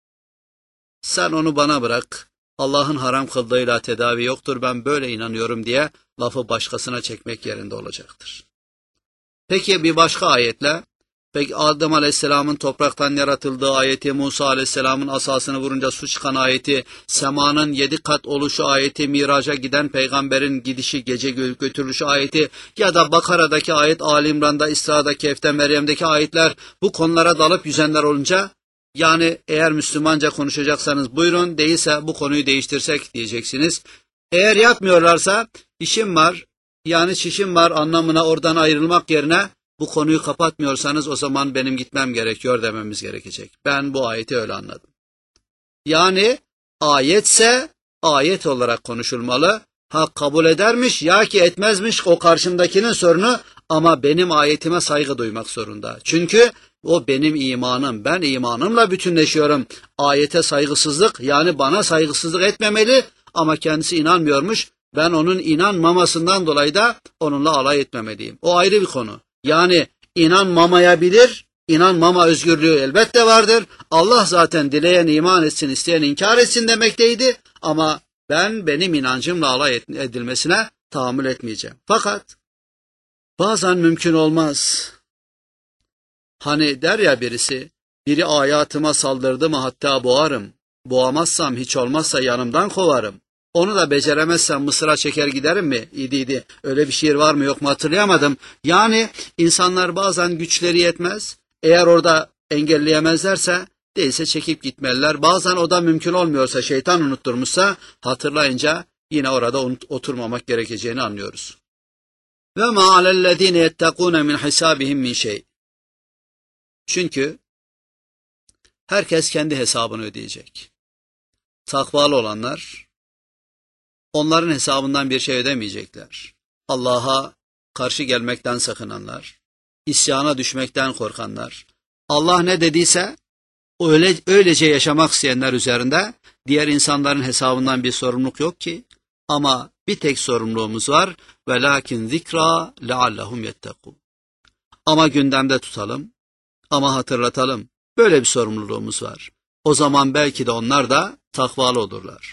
Speaker 1: sen onu bana bırak. Allah'ın haram kıldığıyla tedavi yoktur, ben böyle inanıyorum diye lafı başkasına çekmek yerinde olacaktır. Peki bir başka ayetle, peki Adem Aleyhisselam'ın topraktan yaratıldığı ayeti, Musa Aleyhisselam'ın asasını vurunca su çıkan ayeti, semanın 7 kat oluşu ayeti, miraca giden peygamberin gidişi, gece götürülüşü ayeti ya da Bakara'daki ayet, Ali İmran'da, İsra'da, Kehf'te, Meryem'deki ayetler, bu konulara dalıp yüzenler olunca, yani eğer Müslümanca konuşacaksanız buyurun, değilse bu konuyu değiştirsek diyeceksiniz. Eğer yapmıyorlarsa işim var, yani çişim var anlamına oradan ayrılmak yerine bu konuyu kapatmıyorsanız o zaman benim gitmem gerekiyor dememiz gerekecek. Ben bu ayeti öyle anladım. Yani ayetse ayet olarak konuşulmalı. Ha kabul edermiş ya ki etmezmiş o karşımdakinin sorunu ama benim ayetime saygı duymak zorunda. Çünkü o benim imanım. Ben imanımla bütünleşiyorum. Ayete saygısızlık yani bana saygısızlık etmemeli ama kendisi inanmıyormuş. Ben onun inanmamasından dolayı da onunla alay etmemeliyim. O ayrı bir konu. Yani inanmamayabilir, inanmama özgürlüğü elbette vardır. Allah zaten dileyen iman etsin, isteyen inkar etsin demekteydi. Ama ben benim inancımla alay edilmesine tahammül etmeyeceğim. Fakat bazen mümkün olmaz. Hani der ya birisi, biri hayatıma saldırdı mı hatta boğarım. Boğamazsam hiç olmazsa yanımdan kovarım. Onu da beceremezsem Mısır'a çeker giderim mi? İdiydi. Öyle bir şiir var mı yok mu hatırlayamadım. Yani insanlar bazen güçleri yetmez. Eğer orada engelleyemezlerse değilse çekip gitmeliler. Bazen o da mümkün olmuyorsa şeytan unutturmuşsa hatırlayınca yine orada oturmamak gerekeceğini anlıyoruz. Ve ma alellezine yettekûne min hisabihim min şey. Çünkü herkes kendi hesabını ödeyecek. Takvalı olanlar onların hesabından bir şey ödemeyecekler. Allah'a karşı gelmekten sakınanlar, isyana düşmekten korkanlar, Allah ne dediyse öylece yaşamak isteyenler üzerinde diğer insanların hesabından bir sorumluluk yok ki. Ama bir tek sorumluluğumuz var. Velakin zikra leallahum yettekûn. Ama gündemde tutalım, ama hatırlatalım. Böyle bir sorumluluğumuz var. O zaman belki de onlar da takvalı olurlar.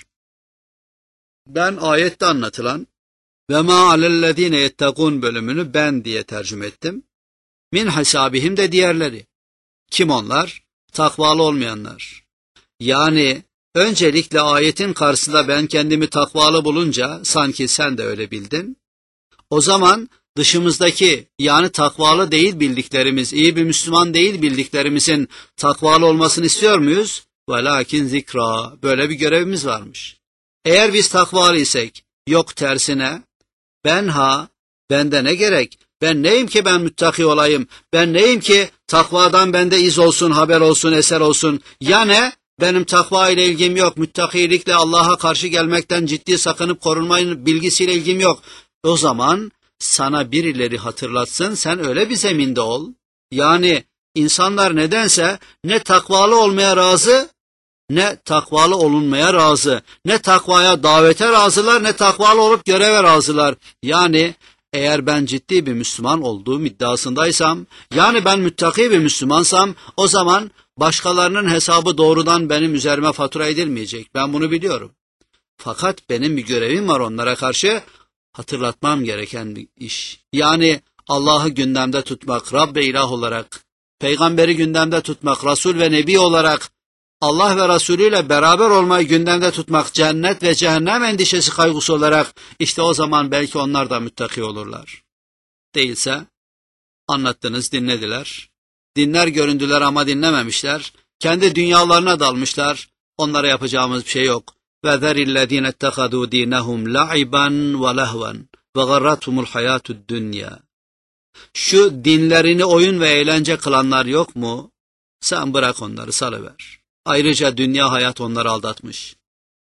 Speaker 1: Ben ayette anlatılan ve ma alellezine yettekûn bölümünü ben diye tercüme ettim. Min hesabihim de diğerleri. Kim onlar? Takvalı olmayanlar. Yani öncelikle ayetin karşısında ben kendimi takvalı bulunca sanki sen de öyle bildin. O zaman dışımızdaki yani takvalı değil bildiklerimiz, iyi bir Müslüman değil bildiklerimizin takvalı olmasını istiyor muyuz? Velakin zikra. Böyle bir görevimiz varmış. Eğer biz takvalı isek, yok tersine, bende ne gerek? Ben neyim ki ben müttaki olayım? Ben neyim ki takvadan bende iz olsun, haber olsun, eser olsun? Ya ne? Benim takva ile ilgim yok. Müttakilikle Allah'a karşı gelmekten ciddi sakınıp korunmayın bilgisiyle ilgim yok. O zaman sana birileri hatırlatsın, sen öyle bir zeminde ol. Yani insanlar nedense ne takvalı olmaya razı, ne takvalı olunmaya razı, ne takvaya davete razılar, ne takvalı olup göreve razılar. Yani eğer ben ciddi bir Müslüman olduğum iddiasındaysam, yani ben müttaki bir Müslümansam, o zaman başkalarının hesabı doğrudan benim üzerime fatura edilmeyecek. Ben bunu biliyorum. Fakat benim bir görevim var onlara karşı, hatırlatmam gereken bir iş. Yani Allah'ı gündemde tutmak, Rab ve ilah olarak, peygamberi gündemde tutmak, Resul ve Nebi olarak, Allah ve Resulü ile beraber olmayı gündemde tutmak, cennet ve cehennem endişesi kaygısı olarak, işte o zaman belki onlar da müttaki olurlar. Değilse, anlattınız, dinlediler. Dinler göründüler ama dinlememişler. Kendi dünyalarına dalmışlar. Onlara yapacağımız bir şey yok. Ve zerillezine ettehadû dînehum la'iban ve lehven ve garrathumul hayâtud dünya. Şu dinlerini oyun ve eğlence kılanlar yok mu? Sen bırak onları, salıver. Ayrıca dünya hayat onları aldatmış.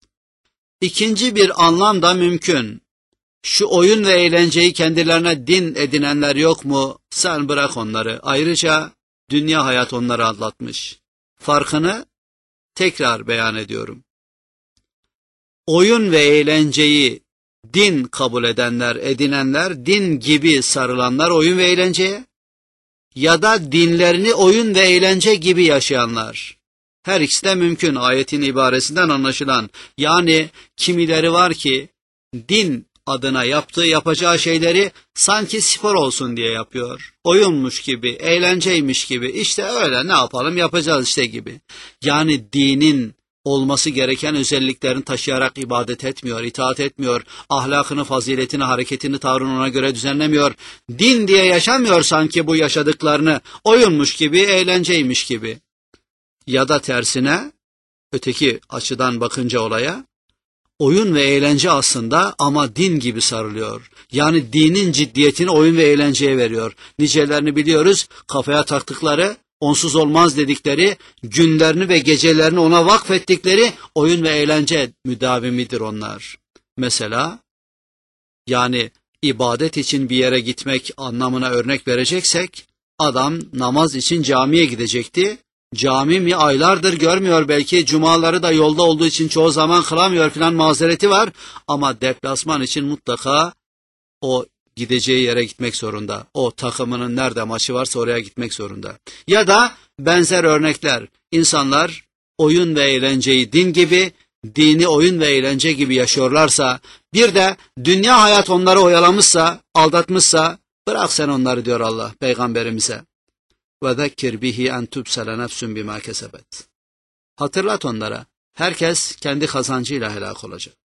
Speaker 1: İkinci bir anlam da mümkün. Şu oyun ve eğlenceyi kendilerine din edinenler yok mu? Sen bırak onları. Ayrıca dünya hayat onları aldatmış. Farkını tekrar beyan ediyorum. Oyun ve eğlenceyi din kabul edenler, edinenler, din gibi sarılanlar oyun ve eğlenceye ya da dinlerini oyun ve eğlence gibi yaşayanlar. Her ikisi de mümkün ayetin ibaresinden anlaşılan. Yani kimileri var ki din adına yapacağı şeyleri sanki spor olsun diye yapıyor. Oyunmuş gibi, eğlenceymiş gibi, işte öyle ne yapalım yapacağız işte gibi. Yani dinin olması gereken özelliklerini taşıyarak ibadet etmiyor, itaat etmiyor, ahlakını, faziletini, hareketini, tavrını ona göre düzenlemiyor. Din diye yaşamıyor sanki bu yaşadıklarını, oyunmuş gibi, eğlenceymiş gibi. Ya da tersine, öteki açıdan bakınca olaya, oyun ve eğlence aslında ama din gibi sarılıyor. Yani dinin ciddiyetini oyun ve eğlenceye veriyor. Nicelerini biliyoruz, kafaya taktıkları, onsuz olmaz dedikleri, günlerini ve gecelerini ona vakfettikleri oyun ve eğlence müdavimidir onlar. Mesela, yani ibadet için bir yere gitmek anlamına örnek vereceksek, adam namaz için camiye gidecekti. Cami mi aylardır görmüyor, belki cumaları da yolda olduğu için çoğu zaman kılamıyor filan, mazereti var. Ama deplasman için mutlaka o gideceği yere gitmek zorunda. O takımının nerede maçı varsa oraya gitmek zorunda. Ya da benzer örnekler, insanlar oyun ve eğlenceyi din gibi, dini oyun ve eğlence gibi yaşıyorlarsa, bir de dünya hayat onları oyalamışsa, aldatmışsa, bırak sen onları diyor Allah peygamberimize. وَذَكِّرْ بِهِ اَنْ تُبْسَلَ نَفْسٌ بِمَا كَسَبَتْ. Hatırlat onlara, herkes kendi kazancıyla helak olacak.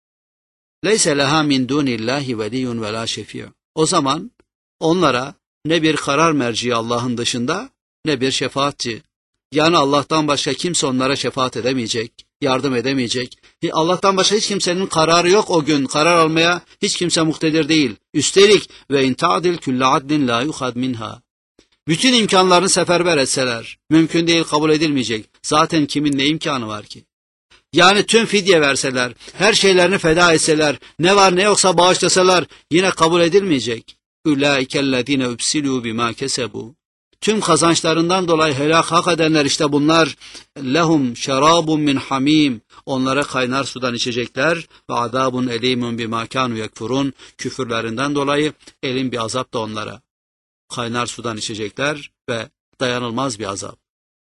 Speaker 1: لَيْسَ لَهَا مِنْ دُونِ اللّٰهِ وَلِيٌّ وَلَا شَفِيعٌ. O zaman onlara ne bir karar merci Allah'ın dışında, ne bir şefaatçi. Yani Allah'tan başka kimse onlara şefaat edemeyecek, yardım edemeyecek. Allah'tan başka hiç kimsenin kararı yok o gün. Karar almaya hiç kimse muktedir değil. Üstelik ve in ta'dil kullu adlin la yuhad minha. Bütün imkanlarını seferber etseler, mümkün değil, kabul edilmeyecek. Zaten kimin ne imkanı var ki? Yani tüm fidye verseler, her şeylerini feda etseler, ne var ne yoksa bağışlasalar, yine kabul edilmeyecek. Ulaikellezine ubsilu bima kesebu. Tüm kazançlarından dolayı helak hak edenler işte bunlar. Lehum şerabun min hamim. Onlara kaynar sudan içecekler ve azabun elimun bima kanu yekfurun. Küfürlerinden dolayı elin bir azap da onlara. Kaynar sudan içecekler ve dayanılmaz bir azap.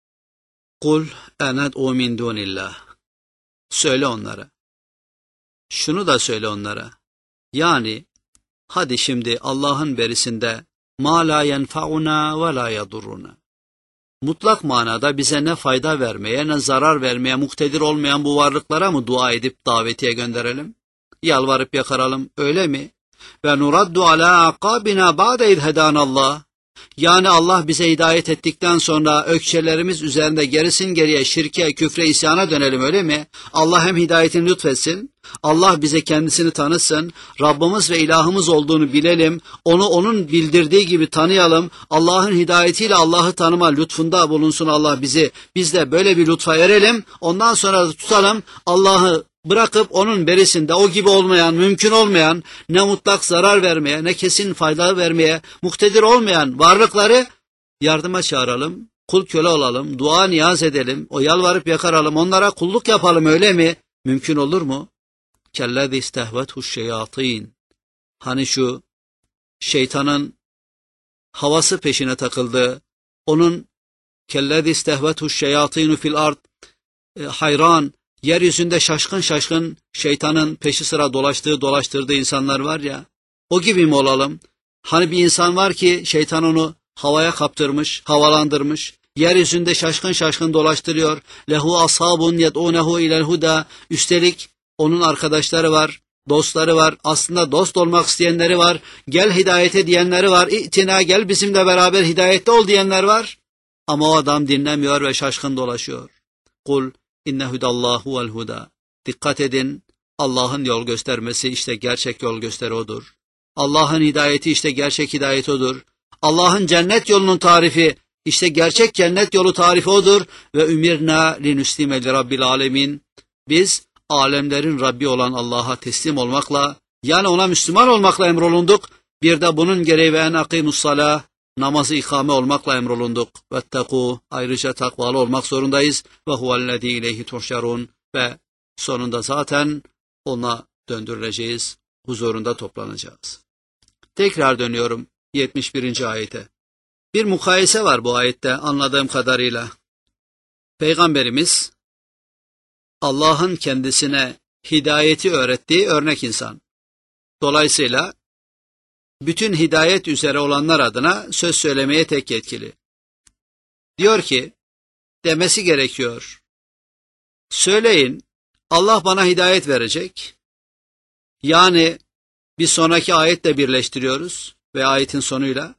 Speaker 1: Kul ened'u min dunillah. Söyle onlara. Şunu da söyle onlara. Yani hadi şimdi Allah'ın berisinde ma la yenfa'una ve la yadurruna. Mutlak manada bize ne fayda vermeye ne zarar vermeye muktedir olmayan bu varlıklara mı dua edip davetiye gönderelim? Yalvarıp yakaralım, öyle mi? Ve nuraddu ala akabina ba'de idhedanallah. Yani Allah bize hidayet ettikten sonra ökçelerimiz üzerinde gerisin geriye şirke, küfre, isyana dönelim, öyle mi? Allah hem hidayetini lütfetsin, Allah bize kendisini tanısın, Rabbimiz ve ilahımız olduğunu bilelim, onu onun bildirdiği gibi tanıyalım, Allah'ın hidayetiyle Allah'ı tanıma lütfunda bulunsun Allah bizi, biz de böyle bir lütfa erelim, ondan sonra da tutalım Allah'ı, bırakıp onun berisinde o gibi olmayan, mümkün olmayan, ne mutlak zarar vermeye, ne kesin fayda vermeye muktedir olmayan varlıkları yardıma çağıralım, kul köle olalım, dua niyaz edelim, o yalvarıp yakaralım, onlara kulluk yapalım, öyle mi? Mümkün olur mu? Kellezî istehvethu'ş şeyatîn. Hani şu şeytanın havası peşine takıldı, onun kellezî istehvethu'ş şeyatînu fil ard, hayran, yeryüzünde şaşkın şaşkın şeytanın peşi sıra dolaştırdığı insanlar var ya, o gibi mi olalım? Hani bir insan var ki şeytan onu havaya kaptırmış, havalandırmış, yeryüzünde şaşkın şaşkın dolaştırıyor. Lehu ashabun yed'unehu ilel huda. Üstelik onun arkadaşları var, dostları var, aslında dost olmak isteyenleri var, gel hidayete diyenleri var, İ'tina, gel bizimle beraber hidayette ol diyenler var. Ama o adam dinlemiyor ve şaşkın dolaşıyor. Kul İnne hudallahu vel huda. Dikkat edin, Allah'ın yol göstermesi işte gerçek yol gösteri odur. Allah'ın hidayeti işte gerçek hidayet odur. Allah'ın cennet yolunun tarifi işte gerçek cennet yolu tarifi odur. Ve ümirna linüslime li rabbil alemin. Biz alemlerin Rabbi olan Allah'a teslim olmakla, yani ona Müslüman olmakla emrolunduk. Bir de bunun gereği ve en akimussalah, namazı ikame olmakla emrolunduk. Vettekû, ayrıca takvalı olmak zorundayız. Ve huvellezî ileyhi tuhşarun. Ve sonunda zaten ona döndürüleceğiz, huzurunda toplanacağız. Tekrar dönüyorum 71. ayete. Bir mukayese var bu ayette anladığım kadarıyla. Peygamberimiz Allah'ın kendisine hidayeti öğrettiği örnek insan. Dolayısıyla bütün hidayet üzere olanlar adına söz söylemeye tek yetkili. Diyor ki, demesi gerekiyor. Söyleyin, Allah bana hidayet verecek. Yani bir sonraki ayetle birleştiriyoruz ve ayetin sonuyla.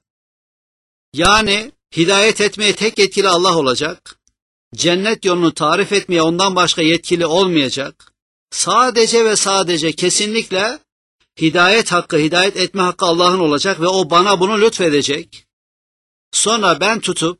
Speaker 1: Yani hidayet etmeye tek yetkili Allah olacak. Cennet yolunu tarif etmeye ondan başka yetkili olmayacak. Sadece ve sadece kesinlikle hidayet hakkı, hidayet etme hakkı Allah'ın olacak ve o bana bunu lütfedecek. Sonra ben tutup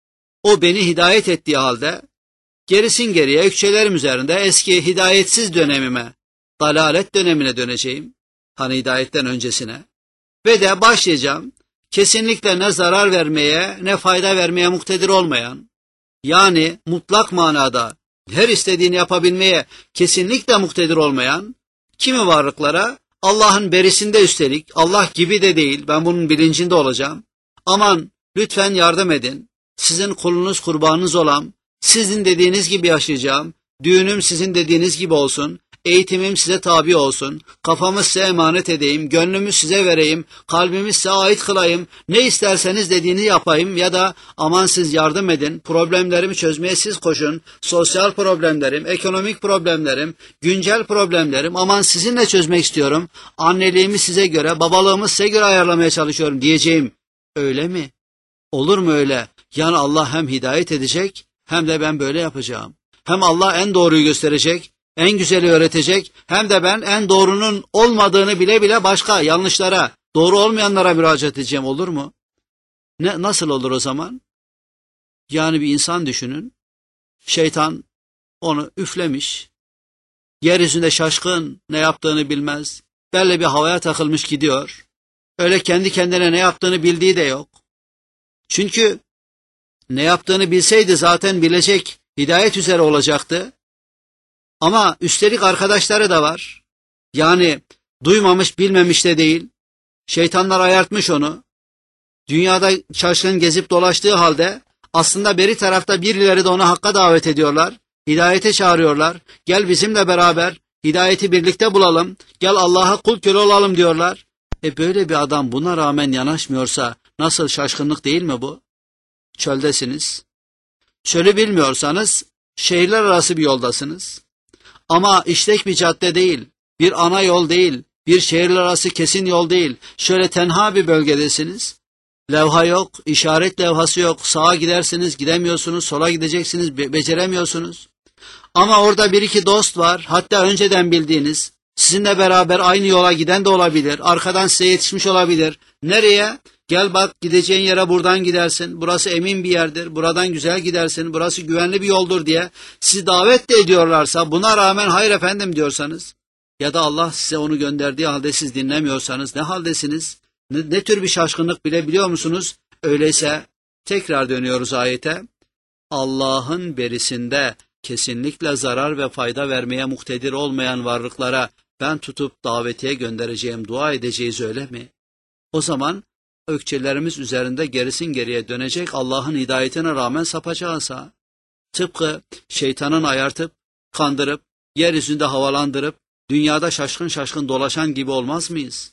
Speaker 1: o beni hidayet ettiği halde gerisin geriye ökçelerim üzerinde eski hidayetsiz dönemime, dalalet dönemine döneceğim. Hani hidayetten öncesine. Ve de başlayacağım kesinlikle ne zarar vermeye ne fayda vermeye muktedir olmayan, yani mutlak manada her istediğini yapabilmeye kesinlikle muktedir olmayan kimi varlıklara Allah'ın berisinde, üstelik Allah gibi de değil, ben bunun bilincinde olacağım. Aman lütfen yardım edin, sizin kulunuz kurbanınız olam, sizin dediğiniz gibi yaşayacağım, düğünüm sizin dediğiniz gibi olsun, eğitimim size tabi olsun, kafamı size emanet edeyim, gönlümü size vereyim, kalbimi size ait kılayım, ne isterseniz dediğini yapayım ya da aman siz yardım edin, problemlerimi çözmeye siz koşun, sosyal problemlerim, ekonomik problemlerim, güncel problemlerim, aman sizinle çözmek istiyorum, anneliğimi size göre, babalığımı size göre ayarlamaya çalışıyorum diyeceğim. Öyle mi? Olur mu öyle? Yani Allah hem hidayet edecek hem de ben böyle yapacağım. Hem Allah en doğruyu gösterecek, en güzeli öğretecek, hem de ben en doğrunun olmadığını bile bile başka yanlışlara, doğru olmayanlara müracaat edeceğim, olur mu? Nasıl olur o zaman? Yani bir insan düşünün, şeytan onu üflemiş, yeryüzünde şaşkın, ne yaptığını bilmez, belli bir havaya takılmış gidiyor, öyle kendi kendine ne yaptığını bildiği de yok. Çünkü ne yaptığını bilseydi zaten bilecek, hidayet üzere olacaktı. Ama üstelik arkadaşları da var. Yani duymamış, bilmemiş de değil. Şeytanlar ayartmış onu. Dünyada şaşkın gezip dolaştığı halde aslında beri tarafta birileri de onu hakka davet ediyorlar. Hidayete çağırıyorlar. Gel bizimle beraber hidayeti birlikte bulalım. Gel Allah'a kul köle olalım diyorlar. Böyle bir adam buna rağmen yanaşmıyorsa nasıl şaşkınlık değil mi bu? Çöldesiniz. Çölü bilmiyorsanız şehirler arası bir yoldasınız. Ama işlek bir cadde değil, bir ana yol değil, bir şehirler arası kesin yol değil. Şöyle tenha bir bölgedesiniz. Levha yok, işaret levhası yok. Sağa gidersiniz, gidemiyorsunuz, sola gideceksiniz, beceremiyorsunuz. Ama orada bir iki dost var, hatta önceden bildiğiniz, sizinle beraber aynı yola giden de olabilir, arkadan size yetişmiş olabilir. Nereye? Gel bak, gideceğin yere buradan gidersin, burası emin bir yerdir, buradan güzel gidersin, burası güvenli bir yoldur diye sizi davet de ediyorlarsa, buna rağmen hayır efendim diyorsanız ya da Allah size onu gönderdiği halde siz dinlemiyorsanız ne haldesiniz? Ne tür bir şaşkınlık bilebiliyor musunuz? Öyleyse tekrar dönüyoruz ayete. Allah'ın berisinde kesinlikle zarar ve fayda vermeye muktedir olmayan varlıklara ben tutup davetiye göndereceğim, dua edeceğiz, öyle mi? O zaman ökçelerimiz üzerinde gerisin geriye dönecek, Allah'ın hidayetine rağmen sapacağızsa, tıpkı şeytanın ayartıp, kandırıp, yeryüzünde havalandırıp, dünyada şaşkın şaşkın dolaşan gibi olmaz mıyız?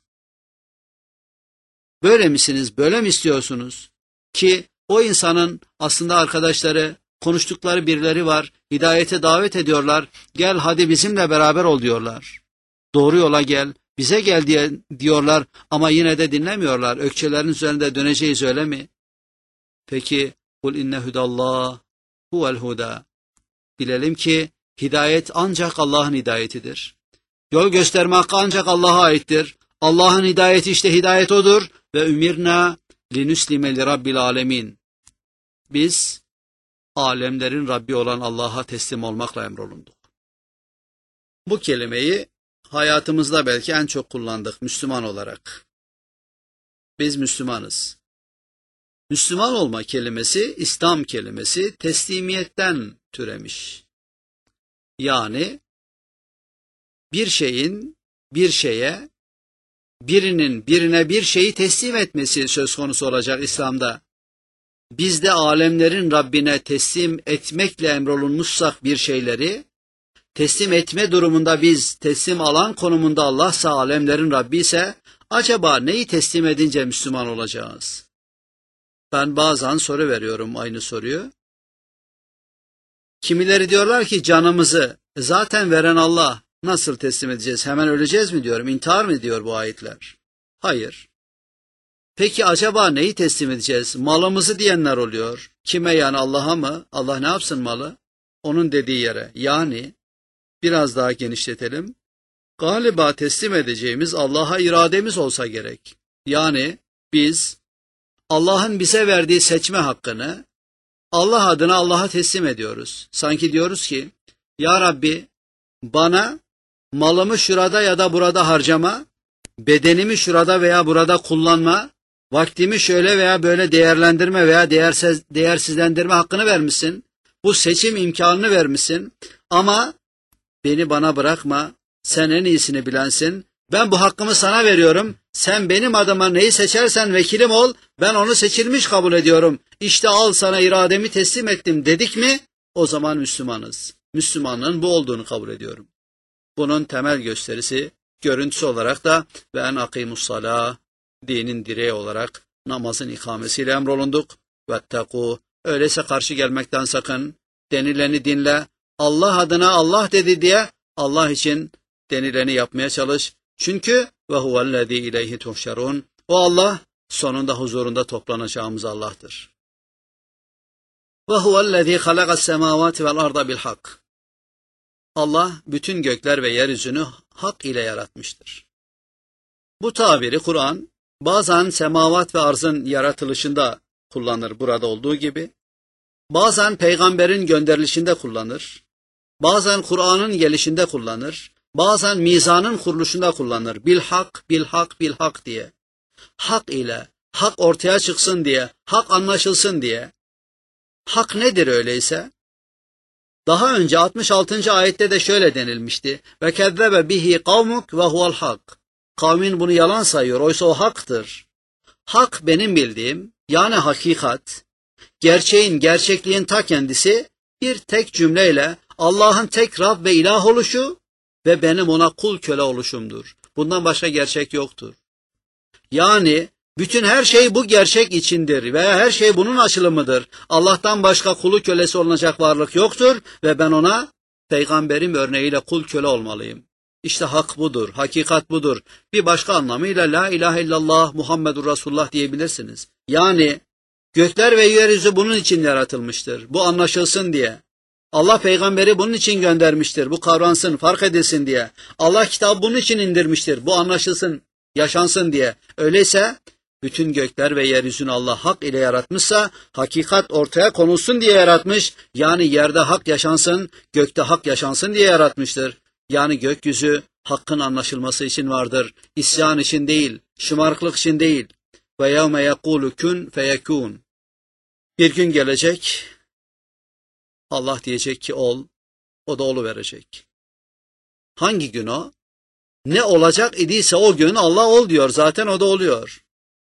Speaker 1: Böyle misiniz, böyle mi istiyorsunuz? Ki o insanın aslında arkadaşları, konuştukları birileri var, hidayete davet ediyorlar, gel hadi bizimle beraber ol diyorlar. Doğru yola gel, bize gel diyorlar ama yine de dinlemiyorlar. Ökçelerin üzerinde döneceğiz, öyle mi? Peki, kul inne hudallah huvel huda. Bilelim ki hidayet ancak Allah'ın hidayetidir. Yol gösterme hakkı ancak Allah'a aittir. Allah'ın hidayeti işte hidayet odur. Ve ümirna linüslime li rabbil alemin. Biz alemlerin Rabbi olan Allah'a teslim olmakla emrolunduk. Bu kelimeyi hayatımızda belki en çok kullandık Müslüman olarak. Biz Müslümanız. Müslüman olma kelimesi, İslam kelimesi teslimiyetten türemiş. Yani bir şeyin bir şeye, birinin birine bir şeyi teslim etmesi söz konusu olacak İslam'da. Biz de alemlerin Rabbine teslim etmekle emrolunmuşsak bir şeyleri, teslim etme durumunda biz teslim alan konumunda Allah'sa, alemlerin Rabbi ise, acaba neyi teslim edince Müslüman olacağız? Ben bazen soru veriyorum aynı soruyu. Kimileri diyorlar ki canımızı zaten veren Allah, nasıl teslim edeceğiz? Hemen öleceğiz mi diyorum. İntihar mı diyor bu ayetler? Hayır. Peki acaba neyi teslim edeceğiz? Malımızı diyenler oluyor. Kime yani, Allah'a mı? Allah ne yapsın malı? Onun dediği yere. Yani biraz daha genişletelim. Galiba teslim edeceğimiz Allah'a irademiz olsa gerek. Yani biz Allah'ın bize verdiği seçme hakkını Allah adına Allah'a teslim ediyoruz. Sanki diyoruz ki, Ya Rabbi bana malımı şurada ya da burada harcama, bedenimi şurada veya burada kullanma, vaktimi şöyle veya böyle değerlendirme veya değersizlendirme hakkını vermişsin. Bu seçim imkanını vermişsin ama beni bana bırakma, sen en iyisini bilensin. Ben bu hakkımı sana veriyorum. Sen benim adıma neyi seçersen vekilim ol, ben onu seçilmiş kabul ediyorum. İşte al sana irademi teslim ettim dedik mi, o zaman Müslümanız. Müslümanlığın bu olduğunu kabul ediyorum. Bunun temel gösterisi, görüntüsü olarak da ve en akimussalâh, dinin direği olarak namazın ikamesiyle emrolunduk. Vettekû, öyleyse karşı gelmekten sakın, denileni dinle, Allah adına Allah dedi diye Allah için denileni yapmaya çalış. Çünkü ve huvellezî ileyhi tuhşerûn, o Allah sonunda huzurunda toplanacağımız Allah'tır. Ve huvellezî halakas semâvâti vel arda bil hak. Allah bütün gökler ve yeryüzünü hak ile yaratmıştır. Bu tabiri Kur'an bazen semavat ve arzın yaratılışında kullanır burada olduğu gibi, bazen peygamberin gönderilişinde kullanır, bazen Kur'an'ın gelişinde kullanır, bazen mizanın kuruluşunda kullanır. Bil hak, bil hak, bil hak diye. Hak ile, hak ortaya çıksın diye, hak anlaşılsın diye. Hak nedir öyleyse? Daha önce 66. ayette de şöyle denilmişti. Ve kezzebe bihi kavmuk ve huvel hak. Kavmin bunu yalan sayıyor, oysa o haktır. Hak benim bildiğim, yani hakikat, gerçeğin, gerçekliğin ta kendisi, bir tek cümleyle Allah'ın tek Rab ve ilah oluşu ve benim ona kul köle oluşumdur. Bundan başka gerçek yoktur. Yani bütün her şey bu gerçek içindir veya her şey bunun açılımıdır. Allah'tan başka kulu kölesi olacak varlık yoktur ve ben ona peygamberim örneğiyle kul köle olmalıyım. İşte hak budur, hakikat budur. Bir başka anlamıyla la ilahe illallah Muhammedur Resulullah diyebilirsiniz. Yani gökler ve yeryüzü bunun için yaratılmıştır. Bu anlaşılsın diye. Allah peygamberi bunun için göndermiştir. Bu kavransın, fark edilsin diye. Allah kitabı bunun için indirmiştir. Bu anlaşılsın, yaşansın diye. Öyleyse bütün gökler ve yeryüzünü Allah hak ile yaratmışsa, hakikat ortaya konulsun diye yaratmış. Yani yerde hak yaşansın, gökte hak yaşansın diye yaratmıştır. Yani gökyüzü hakkın anlaşılması için vardır. İsyan için değil, şımarıklık için değil. Ve yevme yekulu kun feyekun. Bir gün gelecek, Allah diyecek ki ol, o da oluverecek. Hangi gün o? Ne olacak idiyse o gün Allah ol diyor, zaten o da oluyor.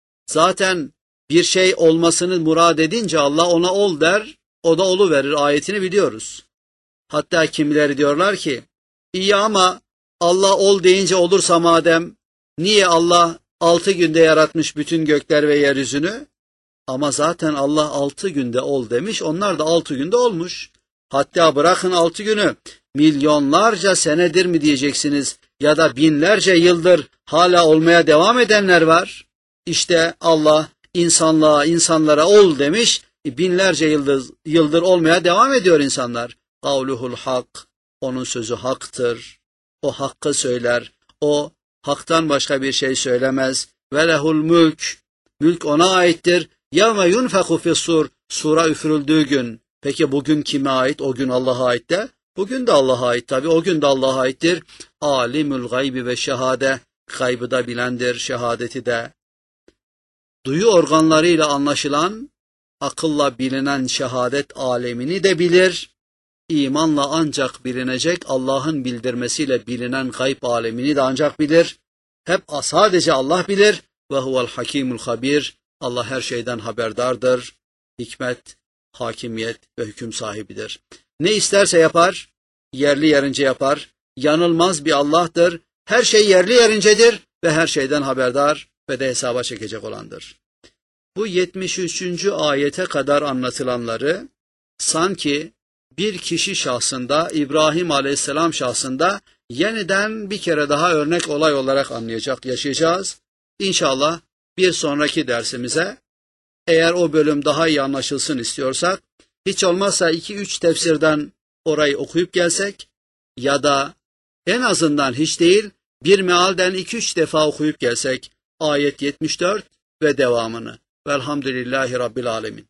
Speaker 1: Zaten bir şey olmasını murad edince Allah ona ol der, o da oluverir ayetini biliyoruz. Hatta kimileri diyorlar ki, iyi ama Allah ol deyince olursa madem, niye Allah 6 günde yaratmış bütün gökler ve yeryüzünü? Ama zaten Allah 6 günde ol demiş, onlar da 6 günde olmuş. Hatta bırakın 6 günü, milyonlarca senedir mi diyeceksiniz ya da binlerce yıldır hala olmaya devam edenler var. İşte Allah insanlara ol demiş, binlerce yıldır olmaya devam ediyor insanlar. Kavluhul hak, onun sözü haktır. O hakkı söyler, o haktan başka bir şey söylemez. Ve lehul mülk, mülk ona aittir. Yevme yunfeku fissur, sura üfürüldüğü gün. Peki bugün kime ait? O gün Allah'a ait de. Bugün de Allah'a ait tabi. O gün de Allah'a aittir. Alimül gaybi ve şehade. Gaybı da bilendir, şehadeti de. Duyu organlarıyla anlaşılan, akılla bilinen şehadet alemini de bilir. İmanla ancak bilinecek, Allah'ın bildirmesiyle bilinen gayb alemini de ancak bilir. Hep sadece Allah bilir. Ve huvel hakimul habir. Allah her şeyden haberdardır. Hikmet, hakimiyet ve hüküm sahibidir. Ne isterse yapar, yerli yerince yapar. Yanılmaz bir Allah'tır. Her şey yerli yerincedir ve her şeyden haberdar ve de hesaba çekecek olandır. Bu 73. ayete kadar anlatılanları sanki bir kişi şahsında, İbrahim Aleyhisselam şahsında yeniden bir kere daha örnek olay olarak yaşayacağız. İnşallah bir sonraki dersimize, eğer o bölüm daha iyi anlaşılsın istiyorsak, hiç olmazsa 2-3 tefsirden orayı okuyup gelsek, ya da en azından hiç değil bir mealden 2-3 defa okuyup gelsek ayet 74 ve devamını. Velhamdülillahi Rabbil Alemin.